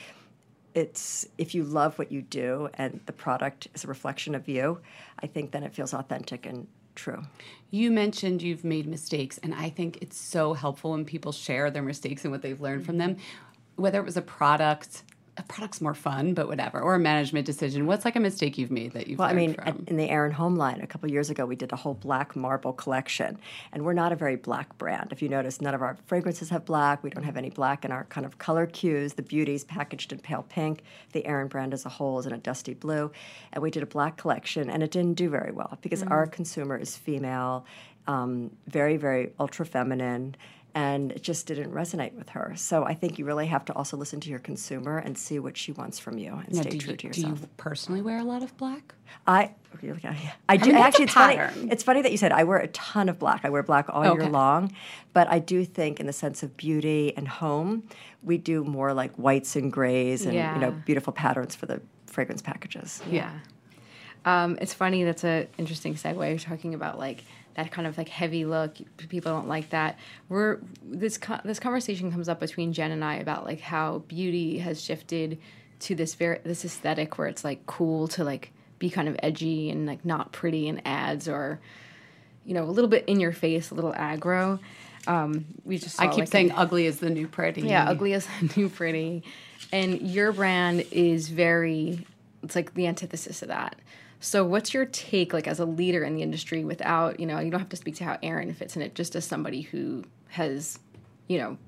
it's, if you love what you do and the product is a reflection of you, I think then it feels authentic and true. You mentioned you've made mistakes, and I think it's so helpful when people share their mistakes and what they've learned from them, whether it was a product, a product's more fun, but whatever, or a management decision. What's like a mistake you've made that you've well, learned I mean, from? in the Erin Home line, a couple of years ago, we did a whole black marble collection, and we're not a very black brand. If you notice, none of our fragrances have black. We don't have any black in our kind of color cues. The Beauty's packaged in pale pink. The Erin brand as a whole is in a dusty blue, and we did a black collection, and it didn't do very well because mm. our consumer is female, um, very, very ultra feminine, and it just didn't resonate with her. So I think you really have to also listen to your consumer and see what she wants from you and now, stay do true you, to yourself. Do you personally wear a lot of black? I I do I mean, actually. it's It's a funny. pattern. It's funny that you said I wear a ton of black. I wear black all Okay. year long, but I do think in the sense of beauty and home, we do more like whites and grays and Yeah. you know beautiful patterns for the fragrance packages. Yeah. Um, it's funny. That's an interesting segue. You're talking about like that kind of like heavy look. People don't like that. We're this co- this conversation comes up between Jen and I about like how beauty has shifted to this very this aesthetic where it's like cool to like be kind of edgy and like not pretty in ads or you know a little bit in your face, a little aggro. Um, we just saw, I keep like, saying a, ugly is the new pretty. yeah, ugly is the new pretty, and your brand is very. It's like the antithesis of that. So what's your take, like, as a leader in the industry without, you know, you don't have to speak to how Erin fits in it, just as somebody who has, you know,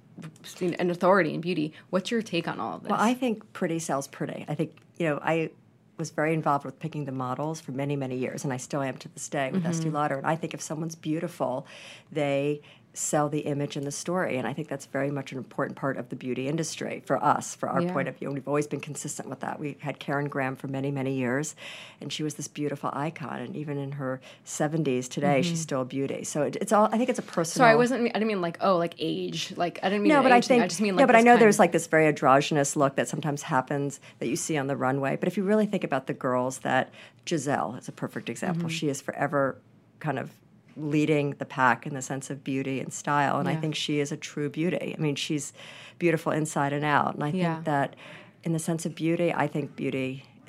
an authority in beauty. What's your take on all of this? Well, I think pretty sells pretty. I think, you know, I was very involved with picking the models for many, many years, and I still am to this day with mm-hmm. Estee Lauder. And I think if someone's beautiful, they sell the image and the story. And I think that's very much an important part of the beauty industry for us, for our yeah. point of view. And we've always been consistent with that. We had Karen Graham for many, many years, and she was this beautiful icon. And even in her seventies today, mm-hmm. she's still a beauty. So it, it's all, I think it's a personal... So I wasn't, I didn't mean like, oh, like age. Like, I didn't mean No, but I age think, thing. I just mean like no, but I this know kind there's of- like this very androgynous look that sometimes happens that you see on the runway. But if you really think about the girls that, Giselle is a perfect example. Mm-hmm. She is forever kind of leading the pack in the sense of beauty and style. And Yeah. I think she is a true beauty. I mean, she's beautiful inside and out. And I think Yeah. that in the sense of beauty, I think beauty is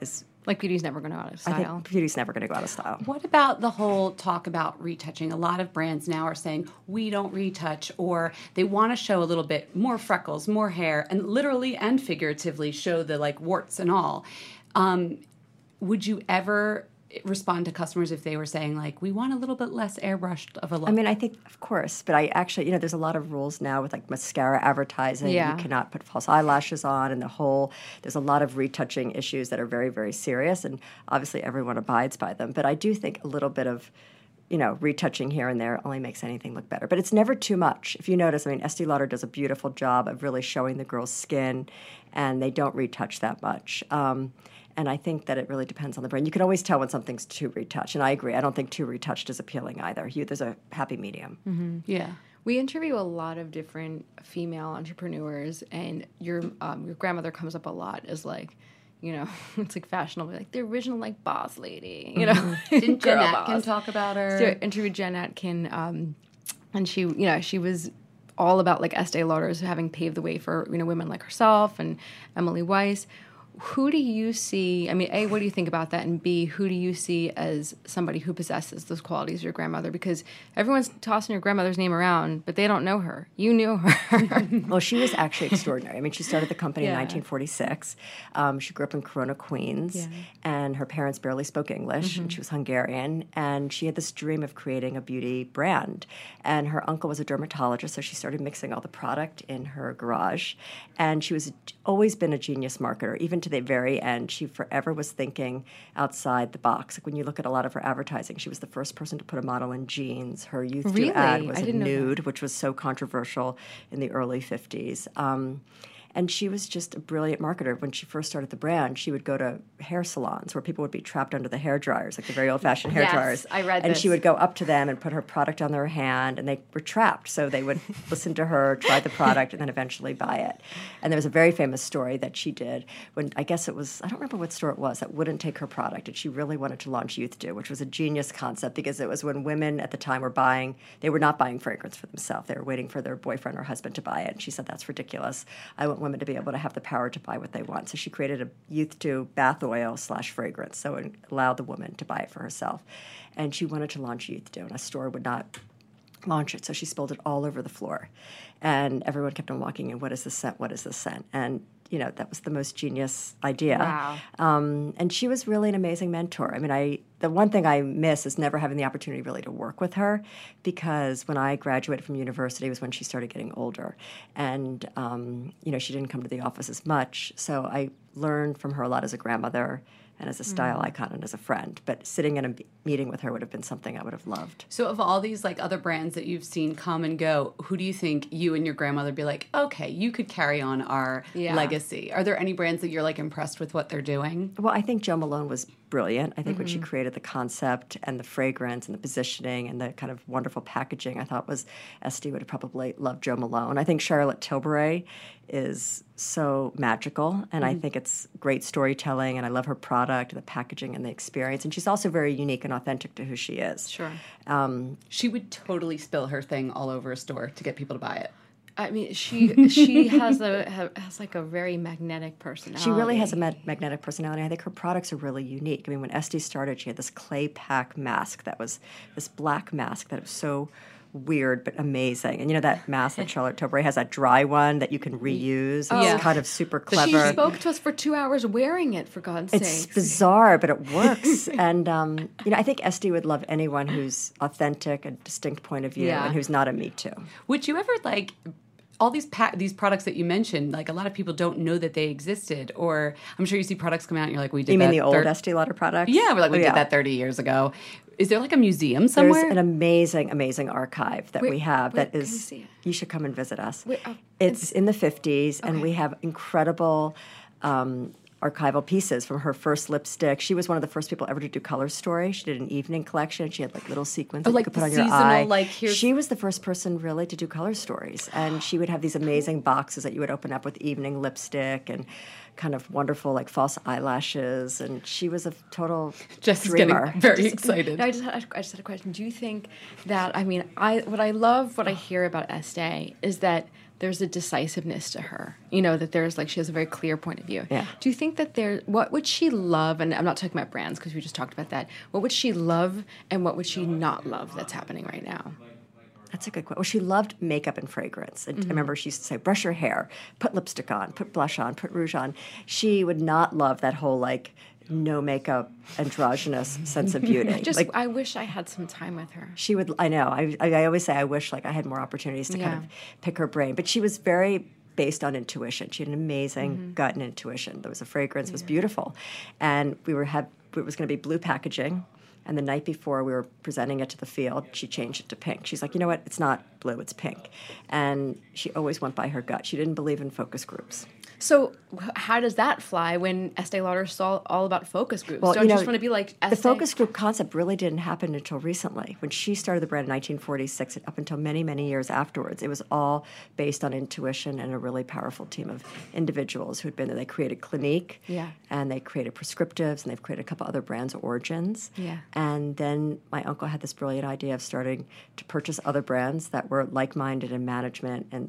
Like beauty's never going to go out of style. I think beauty's never going to go out of style. What about the whole talk about retouching? A lot of brands now are saying we don't retouch, or they want to show a little bit more freckles, more hair, and literally and figuratively show the like warts and all. Um, would you ever respond to customers if they were saying like, we want a little bit less airbrushed of a look? I mean, I think, of course, but I actually, you know, there's a lot of rules now with like mascara advertising. Yeah. You cannot put false eyelashes on, and the whole, there's a lot of retouching issues that are very, very serious, and obviously everyone abides by them. But I do think a little bit of, you know, retouching here and there only makes anything look better. But it's never too much. If you notice, I mean, Estee Lauder does a beautiful job of really showing the girl's skin, and they don't retouch that much. Um, And I think that it really depends on the brand. You can always tell when something's too retouched. And I agree. I don't think too retouched is appealing either. You, there's a happy medium. Mm-hmm. Yeah. We interview a lot of different female entrepreneurs, and your um, your grandmother comes up a lot as like, you know, it's like fashionable, like the original like boss lady, you know. Mm-hmm. Didn't Jen Girl Atkin boss. talk about her? So I interviewed Jen Atkin, um, and she, you know, she was all about like Estee Lauder's having paved the way for, you know, women like herself and Emily Weiss. Who do you see, I mean, A, what do you think about that? And B, who do you see as somebody who possesses those qualities of your grandmother? Because everyone's tossing your grandmother's name around, but they don't know her. You knew her. Well, she was actually extraordinary. I mean, she started the company Yeah. in nineteen forty-six. Um, she grew up in Corona, Queens, Yeah. and her parents barely spoke English, Mm-hmm. and she was Hungarian, and she had this dream of creating a beauty brand. And her uncle was a dermatologist, so she started mixing all the product in her garage. And she was always been a genius marketer, even to the very end. She forever was thinking outside the box. Like when you look at a lot of her advertising, she was the first person to put a model in jeans. Her Youth Really? Do ad was I a didn't know that. nude, which was so controversial in the early fifties. Um, and she was just a brilliant marketer. When she first started the brand, she would go to hair salons where people would be trapped under the hair dryers, like the very old-fashioned hair Yes, dryers. I read And this. she would go up to them and put her product on their hand, and they were trapped. So they would listen to her, try the product, and then eventually buy it. And there was a very famous story that she did when, I guess it was, I don't remember what store it was, that wouldn't take her product, and she really wanted to launch Youth Do, which was a genius concept because it was when women at the time were buying, they were not buying fragrance for themselves. They were waiting for their boyfriend or husband to buy it. And she said, that's ridiculous. I want women to be able to have the power to buy what they want. So she created a Youth Do bath oil slash fragrance, so it allowed the woman to buy it for herself. And she wanted to launch Youth Do, and a store would not launch it, so she spilled it all over the floor. And everyone kept on walking in, what is this scent, what is this scent? And, you know, that was the most genius idea. Wow. Um, and she was really an amazing mentor. I mean, I the one thing I miss is never having the opportunity really to work with her, because when I graduated from university was when she started getting older. And, um, you know, she didn't come to the office as much, so I learned from her a lot as a grandmother and as a style Mm. icon and as a friend. But sitting in a meeting with her would have been something I would have loved. So of all these like other brands that you've seen come and go, who do you think you and your grandmother be like, okay, you could carry on our Yeah. legacy? Are there any brands that you're like impressed with what they're doing? Well, I think Jo Malone was brilliant. I think Mm-hmm. when she created the concept and the fragrance and the positioning and the kind of wonderful packaging, I thought was Estee would have probably loved Jo Malone. I think Charlotte Tilbury is so magical, and I think it's great storytelling, and I love her product, the packaging, and the experience. And she's also very unique and authentic to who she is. Sure. Um, She would totally spill her thing all over a store to get people to buy it. I mean, she she has a has like a very magnetic personality. She really has a ma- magnetic personality. I think her products are really unique. I mean, when Estee started, she had this clay pack mask that was this black mask that was so weird but amazing. And you know that mask that Charlotte Tilbury has, that dry one that you can reuse? It's Yeah. kind of super She clever. spoke to us for two hours wearing it, for God's It's sake. bizarre, but it works. And um, you know, I think Estee would love anyone who's authentic, a distinct point of view, Yeah. and who's not a Me Too. Would you ever like all these pa- these products that you mentioned? Like a lot of people don't know that they existed, or I'm sure you see products come out and you're like, we did. You mean that the old thir- Estee Lauder products? Yeah, we're like, we Oh, yeah. did that thirty years ago. Is there like a museum somewhere? There's an amazing, amazing archive that Where- we have where that can is. we see it? You should come and visit us. Where- oh, it's in the fifties, and we have incredible um, archival pieces from her first lipstick. She was one of the first people ever to do Color Story. She did an evening collection. She had like little sequins Oh, that like you could put the on your seasonal, eye. like, here's- She was the first person really to do color stories, and she would have these amazing boxes that you would open up with evening lipstick and kind of wonderful, like false eyelashes, and she was a total Jess is dreamer. getting very excited. No, I just had, I just had a question. Do you think that, I mean, I what I love, what I hear about Estee is that there's a decisiveness to her. You know, that there's like, she has a very clear point of view. Yeah. Do you think that there, what would she love, and I'm not talking about brands because we just talked about that, what would she love and what would she not love that's happening right now? That's a good question. Well, she loved makeup and fragrance. And Mm-hmm. I remember she used to say, brush your hair, put lipstick on, put blush on, put rouge on. She would not love that whole, like, no makeup, androgynous sense of beauty. Just, like, I wish I had some time with her. she would, I know, I, I, I always say I wish, like, I had more opportunities to Yeah. kind of pick her brain. But she was very based on intuition. She had an amazing Mm-hmm. gut and intuition. There was a fragrance, it was beautiful. And we were had, it was going to be blue packaging. And the night before we were presenting it to the field, she changed it to pink. She's like, you know what? It's not blue, it's pink. And she always went by her gut. She didn't believe in focus groups. So wh- how does that fly when Estee Lauder's all, all about focus groups? Well, Don't you you know, just want to be like Estee? The focus group concept really didn't happen until recently. When she started the brand in nineteen forty-six, up until many, many years afterwards, it was all based on intuition and a really powerful team of individuals who had been there. They created Clinique, Yeah. and they created Prescriptives, and they've created a couple other brands, Origins. Yeah. And then my uncle had this brilliant idea of starting to purchase other brands that were like-minded in management and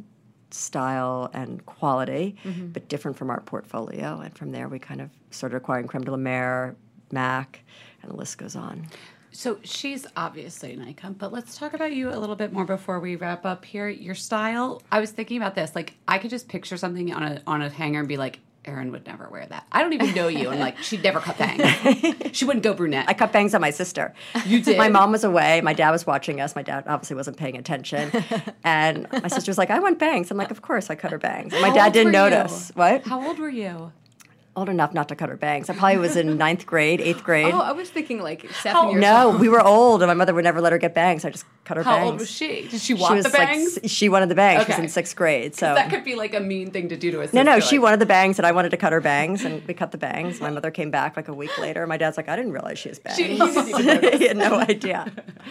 style and quality, Mm-hmm. but different from our portfolio. And from there, we kind of started acquiring Creme de la Mer, MAC, and the list goes on. So she's obviously an icon, but let's talk about you a little bit more before we wrap up here. Your style, I was thinking about this. Like, I could just picture something on a on a hanger and be like, Erin would never wear that. I don't even know you. And like, she'd never cut bangs. She wouldn't go brunette. I cut bangs on my sister. You did? My mom was away. My dad was watching us. My dad obviously wasn't paying attention. And my sister was like, I want bangs. I'm like, of course, I cut her bangs. And my How dad old didn't were you? notice. What? How old were you? Old enough not to cut her bangs. I probably was in ninth grade, eighth grade. Oh, I was thinking like seven How- years No, old. we were old, and my mother would never let her get bangs. I just cut her How bangs. old was she? Did she She want was the bangs? like, s- she wanted the bangs. She was Okay. in sixth grade. So That could be like a mean thing to do to a sister. no, no, she like- wanted the bangs, and I wanted to cut her bangs, and we cut the bangs. My mother came back like a week later. My dad's like, I didn't realize she has bangs. She- he didn't even notice. He had no idea.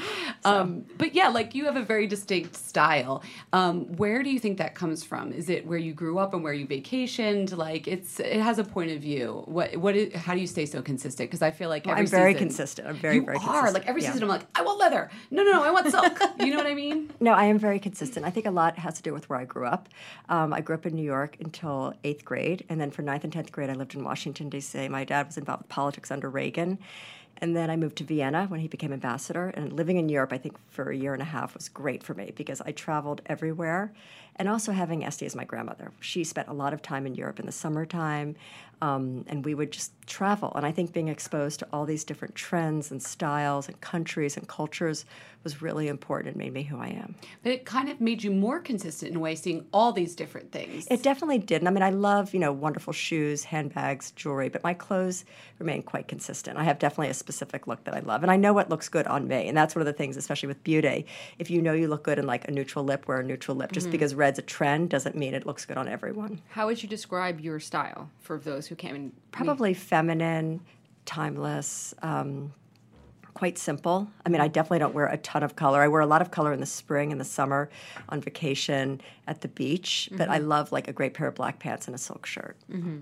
Um, but yeah, like you have a very distinct style. Um, where do you think that comes from? Is it where you grew up and where you vacationed? Like it's it has a point of view. What what is, how do you stay so consistent? Because I feel like Well, every I'm very season- consistent. I'm very, you very are consistent. like every Yeah. season. I'm like I want leather. No, no, no. I want silk. You know what I mean? No, I am very consistent. I think a lot has to do with where I grew up. Um, I grew up in New York until eighth grade, and then for ninth and tenth grade, I lived in Washington, D C. My dad was involved with politics under Reagan. And then I moved to Vienna when he became ambassador. And living in Europe, I think, for a year and a half was great for me because I traveled everywhere. And also having Estee as my grandmother. She spent a lot of time in Europe in the summertime, um, and we would just travel. And I think being exposed to all these different trends and styles and countries and cultures was really important and made me who I am. But it kind of made you more consistent in a way, seeing all these different things. It definitely did. And I mean, I love, you know, wonderful shoes, handbags, jewelry, but my clothes remain quite consistent. I have definitely a specific look that I love. And I know what looks good on me. And that's one of the things, especially with beauty. If you know you look good in like a neutral lip, wear a neutral lip. Just because red's a trend doesn't mean it looks good on everyone. How would you describe your style for those who came in? Probably feminine, timeless, um, quite simple. I mean, I definitely don't wear a ton of color. I wear a lot of color in the spring and the summer on vacation at the beach, but I love like a great pair of black pants and a silk shirt.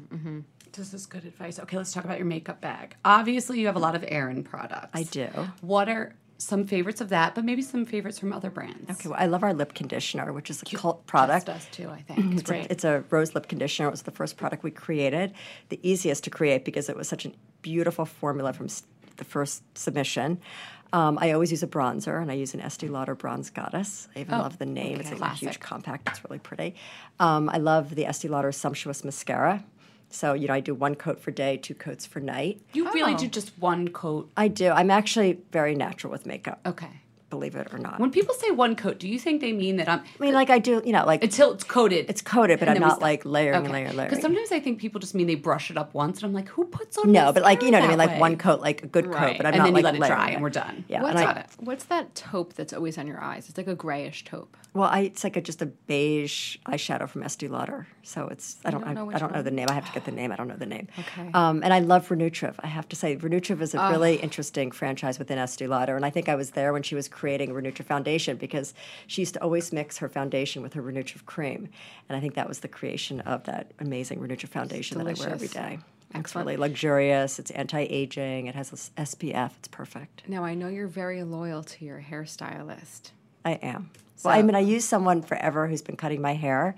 This is good advice. Okay, let's talk about your makeup bag. Obviously, you have a lot of Erin products. I do. What are some favorites of that, but maybe some favorites from other brands? Okay, well, I love our lip conditioner, which is a cult product. Just does too, I think. It's It's a, great. it's a rose lip conditioner. It was the first product we created, the easiest to create because it was such a beautiful formula from s- the first submission. Um, I always use a bronzer, and I use an Estee Lauder Bronze Goddess. I even Oh, love the name. okay. It's like a Classic. huge compact. It's really pretty. Um, I love the Estee Lauder Sumptuous Mascara. So, you know, I do one coat for day, two coats for night. You really Oh. do just one coat. I do. I'm actually very natural with makeup, Okay. believe it or not. When people say one coat, do you think they mean that I'm I mean, like I do, you know, like until it's coated? it's coated, but and I'm then we not stop? like layering and Okay. layering, layering. Because sometimes I think people just mean they brush it up once, and I'm like, who puts on? No, but like you know what I mean, mascara like that one way? coat, like a good coat, Right. but I'm And not then you like let it layering dry and we're done. Yeah, What's, and I, that, what's that taupe that's always on your eyes? It's like a grayish taupe. well, I it's like a, just a beige eyeshadow from Estee Lauder. So it's I don't don't I, know I which don't know one. the name. I have to get the name. I don't know the name. Okay. Um, and I love Renutriv. I have to say Renutriv is a really interesting franchise within Estee Lauder, and I think I was there when she was creating Renutriv foundation because she used to always mix her foundation with her Renutriv cream. And I think that was the creation of that amazing Renutriv foundation that I wear every day. It's really luxurious. It's anti-aging. It has S P F. It's perfect. Now, I know you're very loyal to your hairstylist. I am. So, well, I mean, I use someone forever who's been cutting my hair.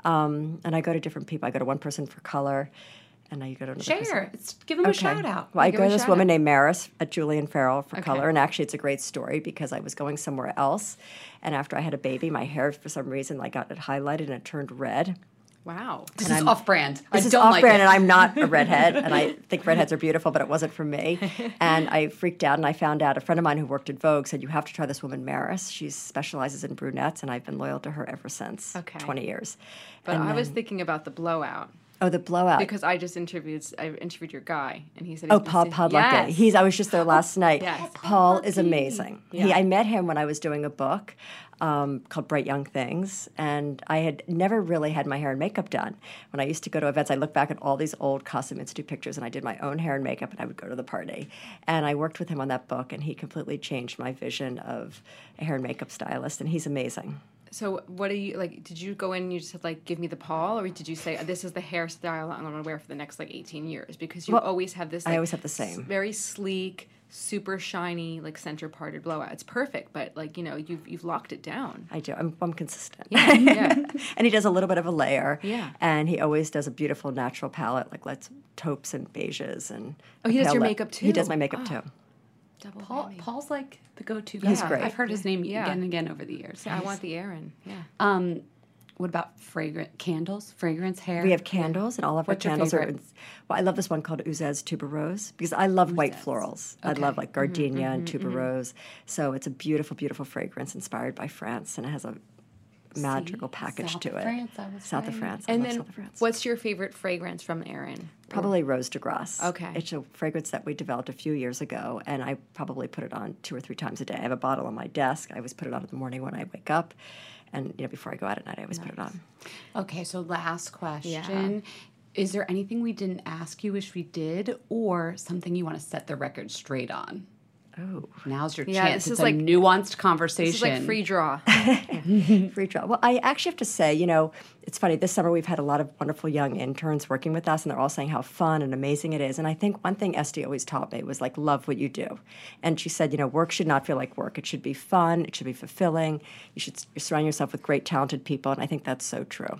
Um, and I go to different people. I go to one person for color. And now you go to another Share. person. It's, give them okay. a shout out. Well, I give go a to this shout woman out. named Maris at Julian Farrell for Okay. color. And actually, it's a great story because I was going somewhere else. And after I had a baby, my hair, for some reason, I got it highlighted and it turned red. Wow. This And is I'm- off-brand. I This is don't off-brand, like it. and I'm not a redhead, and I think redheads are beautiful, but it wasn't for me. And I freaked out, and I found out a friend of mine who worked at Vogue said, you have to try this woman, Maris. She specializes in brunettes, and I've been loyal to her ever since, Okay. twenty years. But And I was then- thinking about the blowout Oh, the blowout. because I just interviewed I interviewed your guy, and he said Oh, he's been Paul seeing- Podlucky. Yes. He's. I was just there last night. Yes. Paul is amazing. He, Yeah. I met him when I was doing a book um, called Bright Young Things, and I had never really had my hair and makeup done. When I used to go to events, I look back at all these old Costume Institute pictures, and I did my own hair and makeup, and I would go to the party. And I worked with him on that book, and he completely changed my vision of a hair and makeup stylist, and he's amazing. So what do you like? Did you go in and you just said like, give me the Paul, or did you say this is the hairstyle I'm going to wear for the next like eighteen years? Because you Well, always have this. I Like, always have the same. s- very sleek, super shiny, like center parted blowout. It's perfect, but like you know, you've you've locked it down. I do. I'm, I'm consistent. Yeah, yeah. And he does a little bit of a layer. Yeah. And he always does a beautiful natural palette, like let's taupes and beiges and. Oh, he a does pale your lip. makeup He does too? my makeup Oh. too. Double Paul, whammy. Paul's like the go-to guy. He's great. I've heard his name Yeah. again and again over the years. I want the Aaron. Yeah. Um, what about fragrant candles, fragrance, hair? We have candles, and all of our What's your candles are. favorite? Well, I love this one called Uzez Tuberose because I love white Uzez. florals. I Okay. love like gardenia and tuberose. So it's a beautiful, beautiful fragrance inspired by France, and it has a magical package South to of it. France, I was South of right. France. I And love then, South of France. what's your favorite fragrance from Aaron? Probably Rose de Grace. Okay. It's a fragrance that we developed a few years ago, and I probably put it on two or three times a day. I have a bottle on my desk. I always put it on in the morning when I wake up, and you know before I go out at night, I always put it on. Okay, so last question. Is there anything we didn't ask you, wish we did, or something you want to set the record straight on? Oh, Now's your Yeah, chance. this It's is a like- nuanced conversation. This is like free draw. free trial. Well, I actually have to say, you know, it's funny. This summer we've had a lot of wonderful young interns working with us, and they're all saying how fun and amazing it is. And I think one thing Esty always taught me was like, love what you do. And she said, you know, work should not feel like work. It should be fun. It should be fulfilling. You should s- surround yourself with great, talented people. And I think that's so true.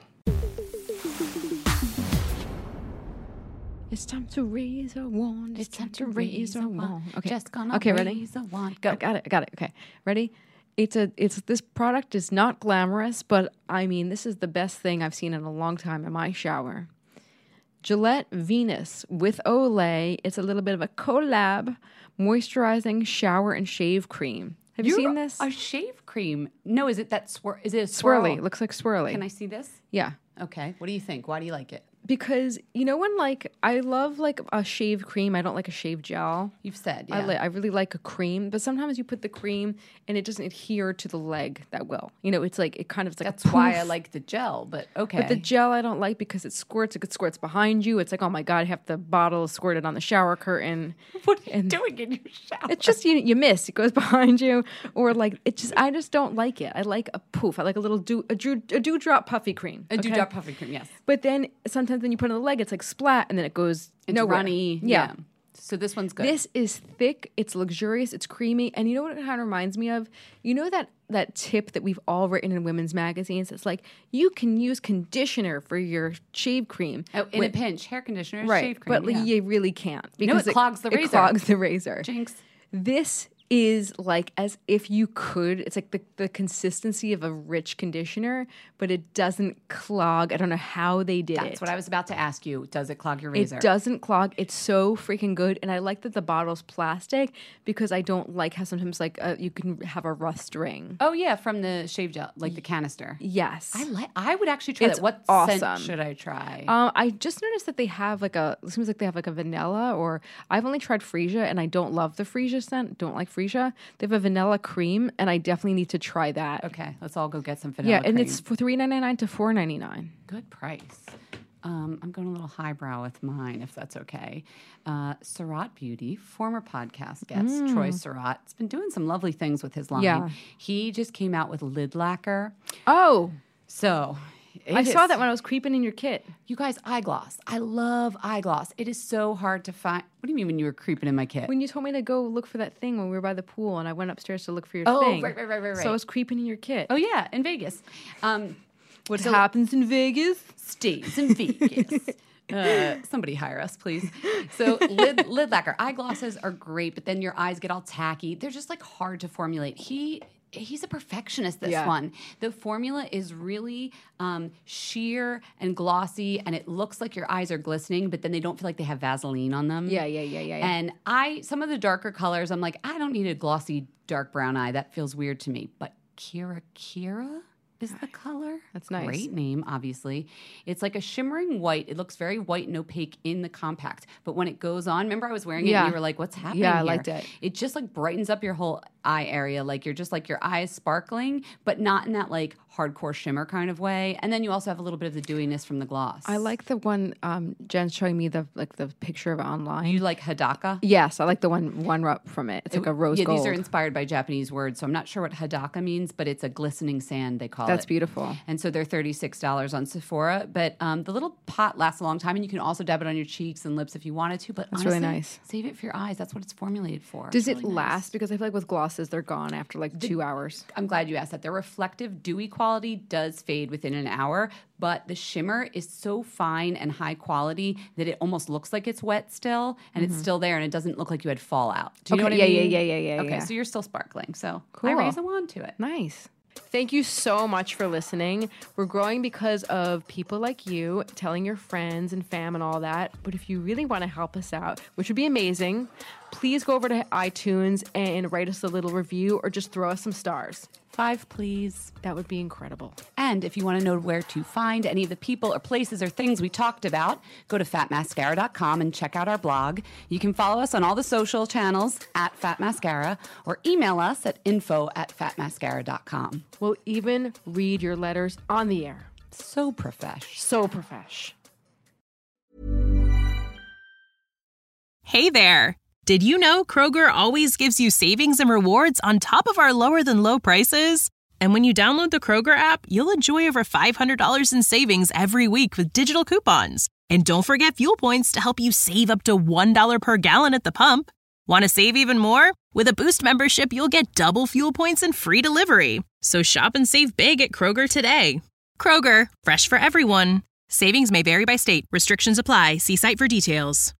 It's time to raise a wand. It's time to raise a wand. Okay. Just gonna okay, ready? raise a wand. Go. I got it. I got it. Okay. Ready? It's a it's this product is not glamorous, but I mean this is the best thing I've seen in a long time in my shower. Gillette Venus with Olay. It's a little bit of a collab moisturizing shower and shave cream. Have you You're seen this? A shave cream. No, is it that swir- Is it a swirl? Swirly. Looks like swirly. Can I see this? Yeah. Okay. What do you think? Why do you like it? Because you know when like I love like a shave cream, I don't like a shave gel. You've said, yeah. I, li- I really like a cream, but sometimes you put the cream and it doesn't adhere to the leg that well. You know, it's like it kind of it's like That's a why I poof. like the gel, but okay. But the gel I don't like because it squirts. It squirts behind you. It's like oh my god, I have the bottle squirted on the shower curtain. what are you and- doing in your shower? It's just you you miss. It goes behind you, or like it just I just don't like it. I like a poof. I like a little dew a, dew, a dewdrop puffy cream. a okay? dewdrop puffy cream, yes. But then sometimes when you put it on the leg, it's like splat, and then it goes It's nowhere. runny. Yeah. So this one's good. This is thick, it's luxurious, it's creamy, and you know what it kind of reminds me of? You know that that tip that we've all written in women's magazines? It's like you can use conditioner for your shave cream. oh, in When- a pinch, hair conditioner, right, shave cream. but like, yeah. you really can't No, because it clogs the razor. It clogs the razor. Jinx. This is like as if you could, it's like the, the consistency of a rich conditioner, but it doesn't clog. I don't know how they did it. That's what I was about to ask you. Does it clog your razor? It doesn't clog. It's so freaking good, and I like that the bottle's plastic because I don't like how sometimes like uh, you can have a rust ring. Oh yeah, from the shave gel, like the canister. Yes, I like. I would actually try It's that. What awesome. scent should I try? Um, I just noticed that they have like a. It seems like they have like a vanilla, or I've only tried Freesia, and I don't love the Freesia scent. Don't like Freesia. They have a vanilla cream, and I definitely need to try that. okay, let's all go get some vanilla Yeah, and cream. it's for three ninety nine to four ninety nine. good price. um, I'm going a little highbrow with mine, if that's okay. Uh, Surratt Beauty, former podcast guest, mm. Troy Surratt, has been doing some lovely things with his line. Yeah. He just came out with lid lacquer. Oh. So... I is, saw that when I was creeping in your kit. You guys, eye gloss. I love eye gloss. It is so hard to find. What do you mean when you were creeping in my kit? When you told me to go look for that thing when we were by the pool, and I went upstairs to look for your oh, thing. Oh, right, right, right, right, right. So I was creeping in your kit. Oh, yeah, in Vegas. Um, what so happens in Vegas stays in Vegas. Uh, somebody hire us, please. So lid, lid lacquer. Eye glosses are great, but then your eyes get all tacky. They're just like hard to formulate. He... He's a perfectionist, this yeah. one. The formula is really um, sheer and glossy, and it looks like your eyes are glistening, but then they don't feel like they have Vaseline on them. Yeah, yeah, yeah, yeah. yeah. And I, some of the darker colors, I'm like, I don't need a glossy, dark brown eye. That feels weird to me. But Kira Kira is the color. That's nice. Great name, obviously. It's like a shimmering white. It looks very white and opaque in the compact. But when it goes on, remember I was wearing it yeah. and you were like, what's happening Yeah, I here? liked it. It just like brightens up your whole eye area. Like you're just like your eyes sparkling, but not in that like hardcore shimmer kind of way. And then you also have a little bit of the dewiness from the gloss. I like the one um, Jen's showing me the like the picture of it online. You like Hadaka? Yes, I like the one one up from it. It's like a rose yeah, gold. These are inspired by Japanese words, so I'm not sure what Hadaka means, but it's a glistening sand, they call That's it. That's beautiful. And so they're thirty-six dollars on Sephora. But um, the little pot lasts a long time, and you can also dab it on your cheeks and lips if you wanted to. But That's honestly, really nice. Save it for your eyes. That's what it's formulated for. Does it's it really last? Nice. Because I feel like with glosses, they're gone after like the, two hours. I'm glad you asked that. The reflective, dewy quality does fade within an hour, but the shimmer is so fine and high quality that it almost looks like it's wet still, and mm-hmm. it's still there, and it doesn't look like you had fallout. Do you okay, know what yeah, I mean? Yeah, yeah, yeah, yeah. Okay, yeah. so you're still sparkling. So cool. I raise a wand to it. Nice. Thank you so much for listening. We're growing because of people like you telling your friends and fam and all that. But if you really want to help us out, which would be amazing, please go over to iTunes and write us a little review or just throw us some stars. Five, please. That would be incredible. And if you want to know where to find any of the people or places or things we talked about, go to fat mascara dot com and check out our blog. You can follow us on all the social channels at Fat Mascara or email us at info at fat mascara dot com. We'll even read your letters on the air. So profesh. So profesh. Hey there. Did you know Kroger always gives you savings and rewards on top of our lower than low prices? And when you download the Kroger app, you'll enjoy over five hundred dollars in savings every week with digital coupons. And don't forget fuel points to help you save up to one dollar per gallon at the pump. Want to save even more? With a Boost membership, you'll get double fuel points and free delivery. So shop and save big at Kroger today. Kroger, fresh for everyone. Savings may vary by state. Restrictions apply. See site for details.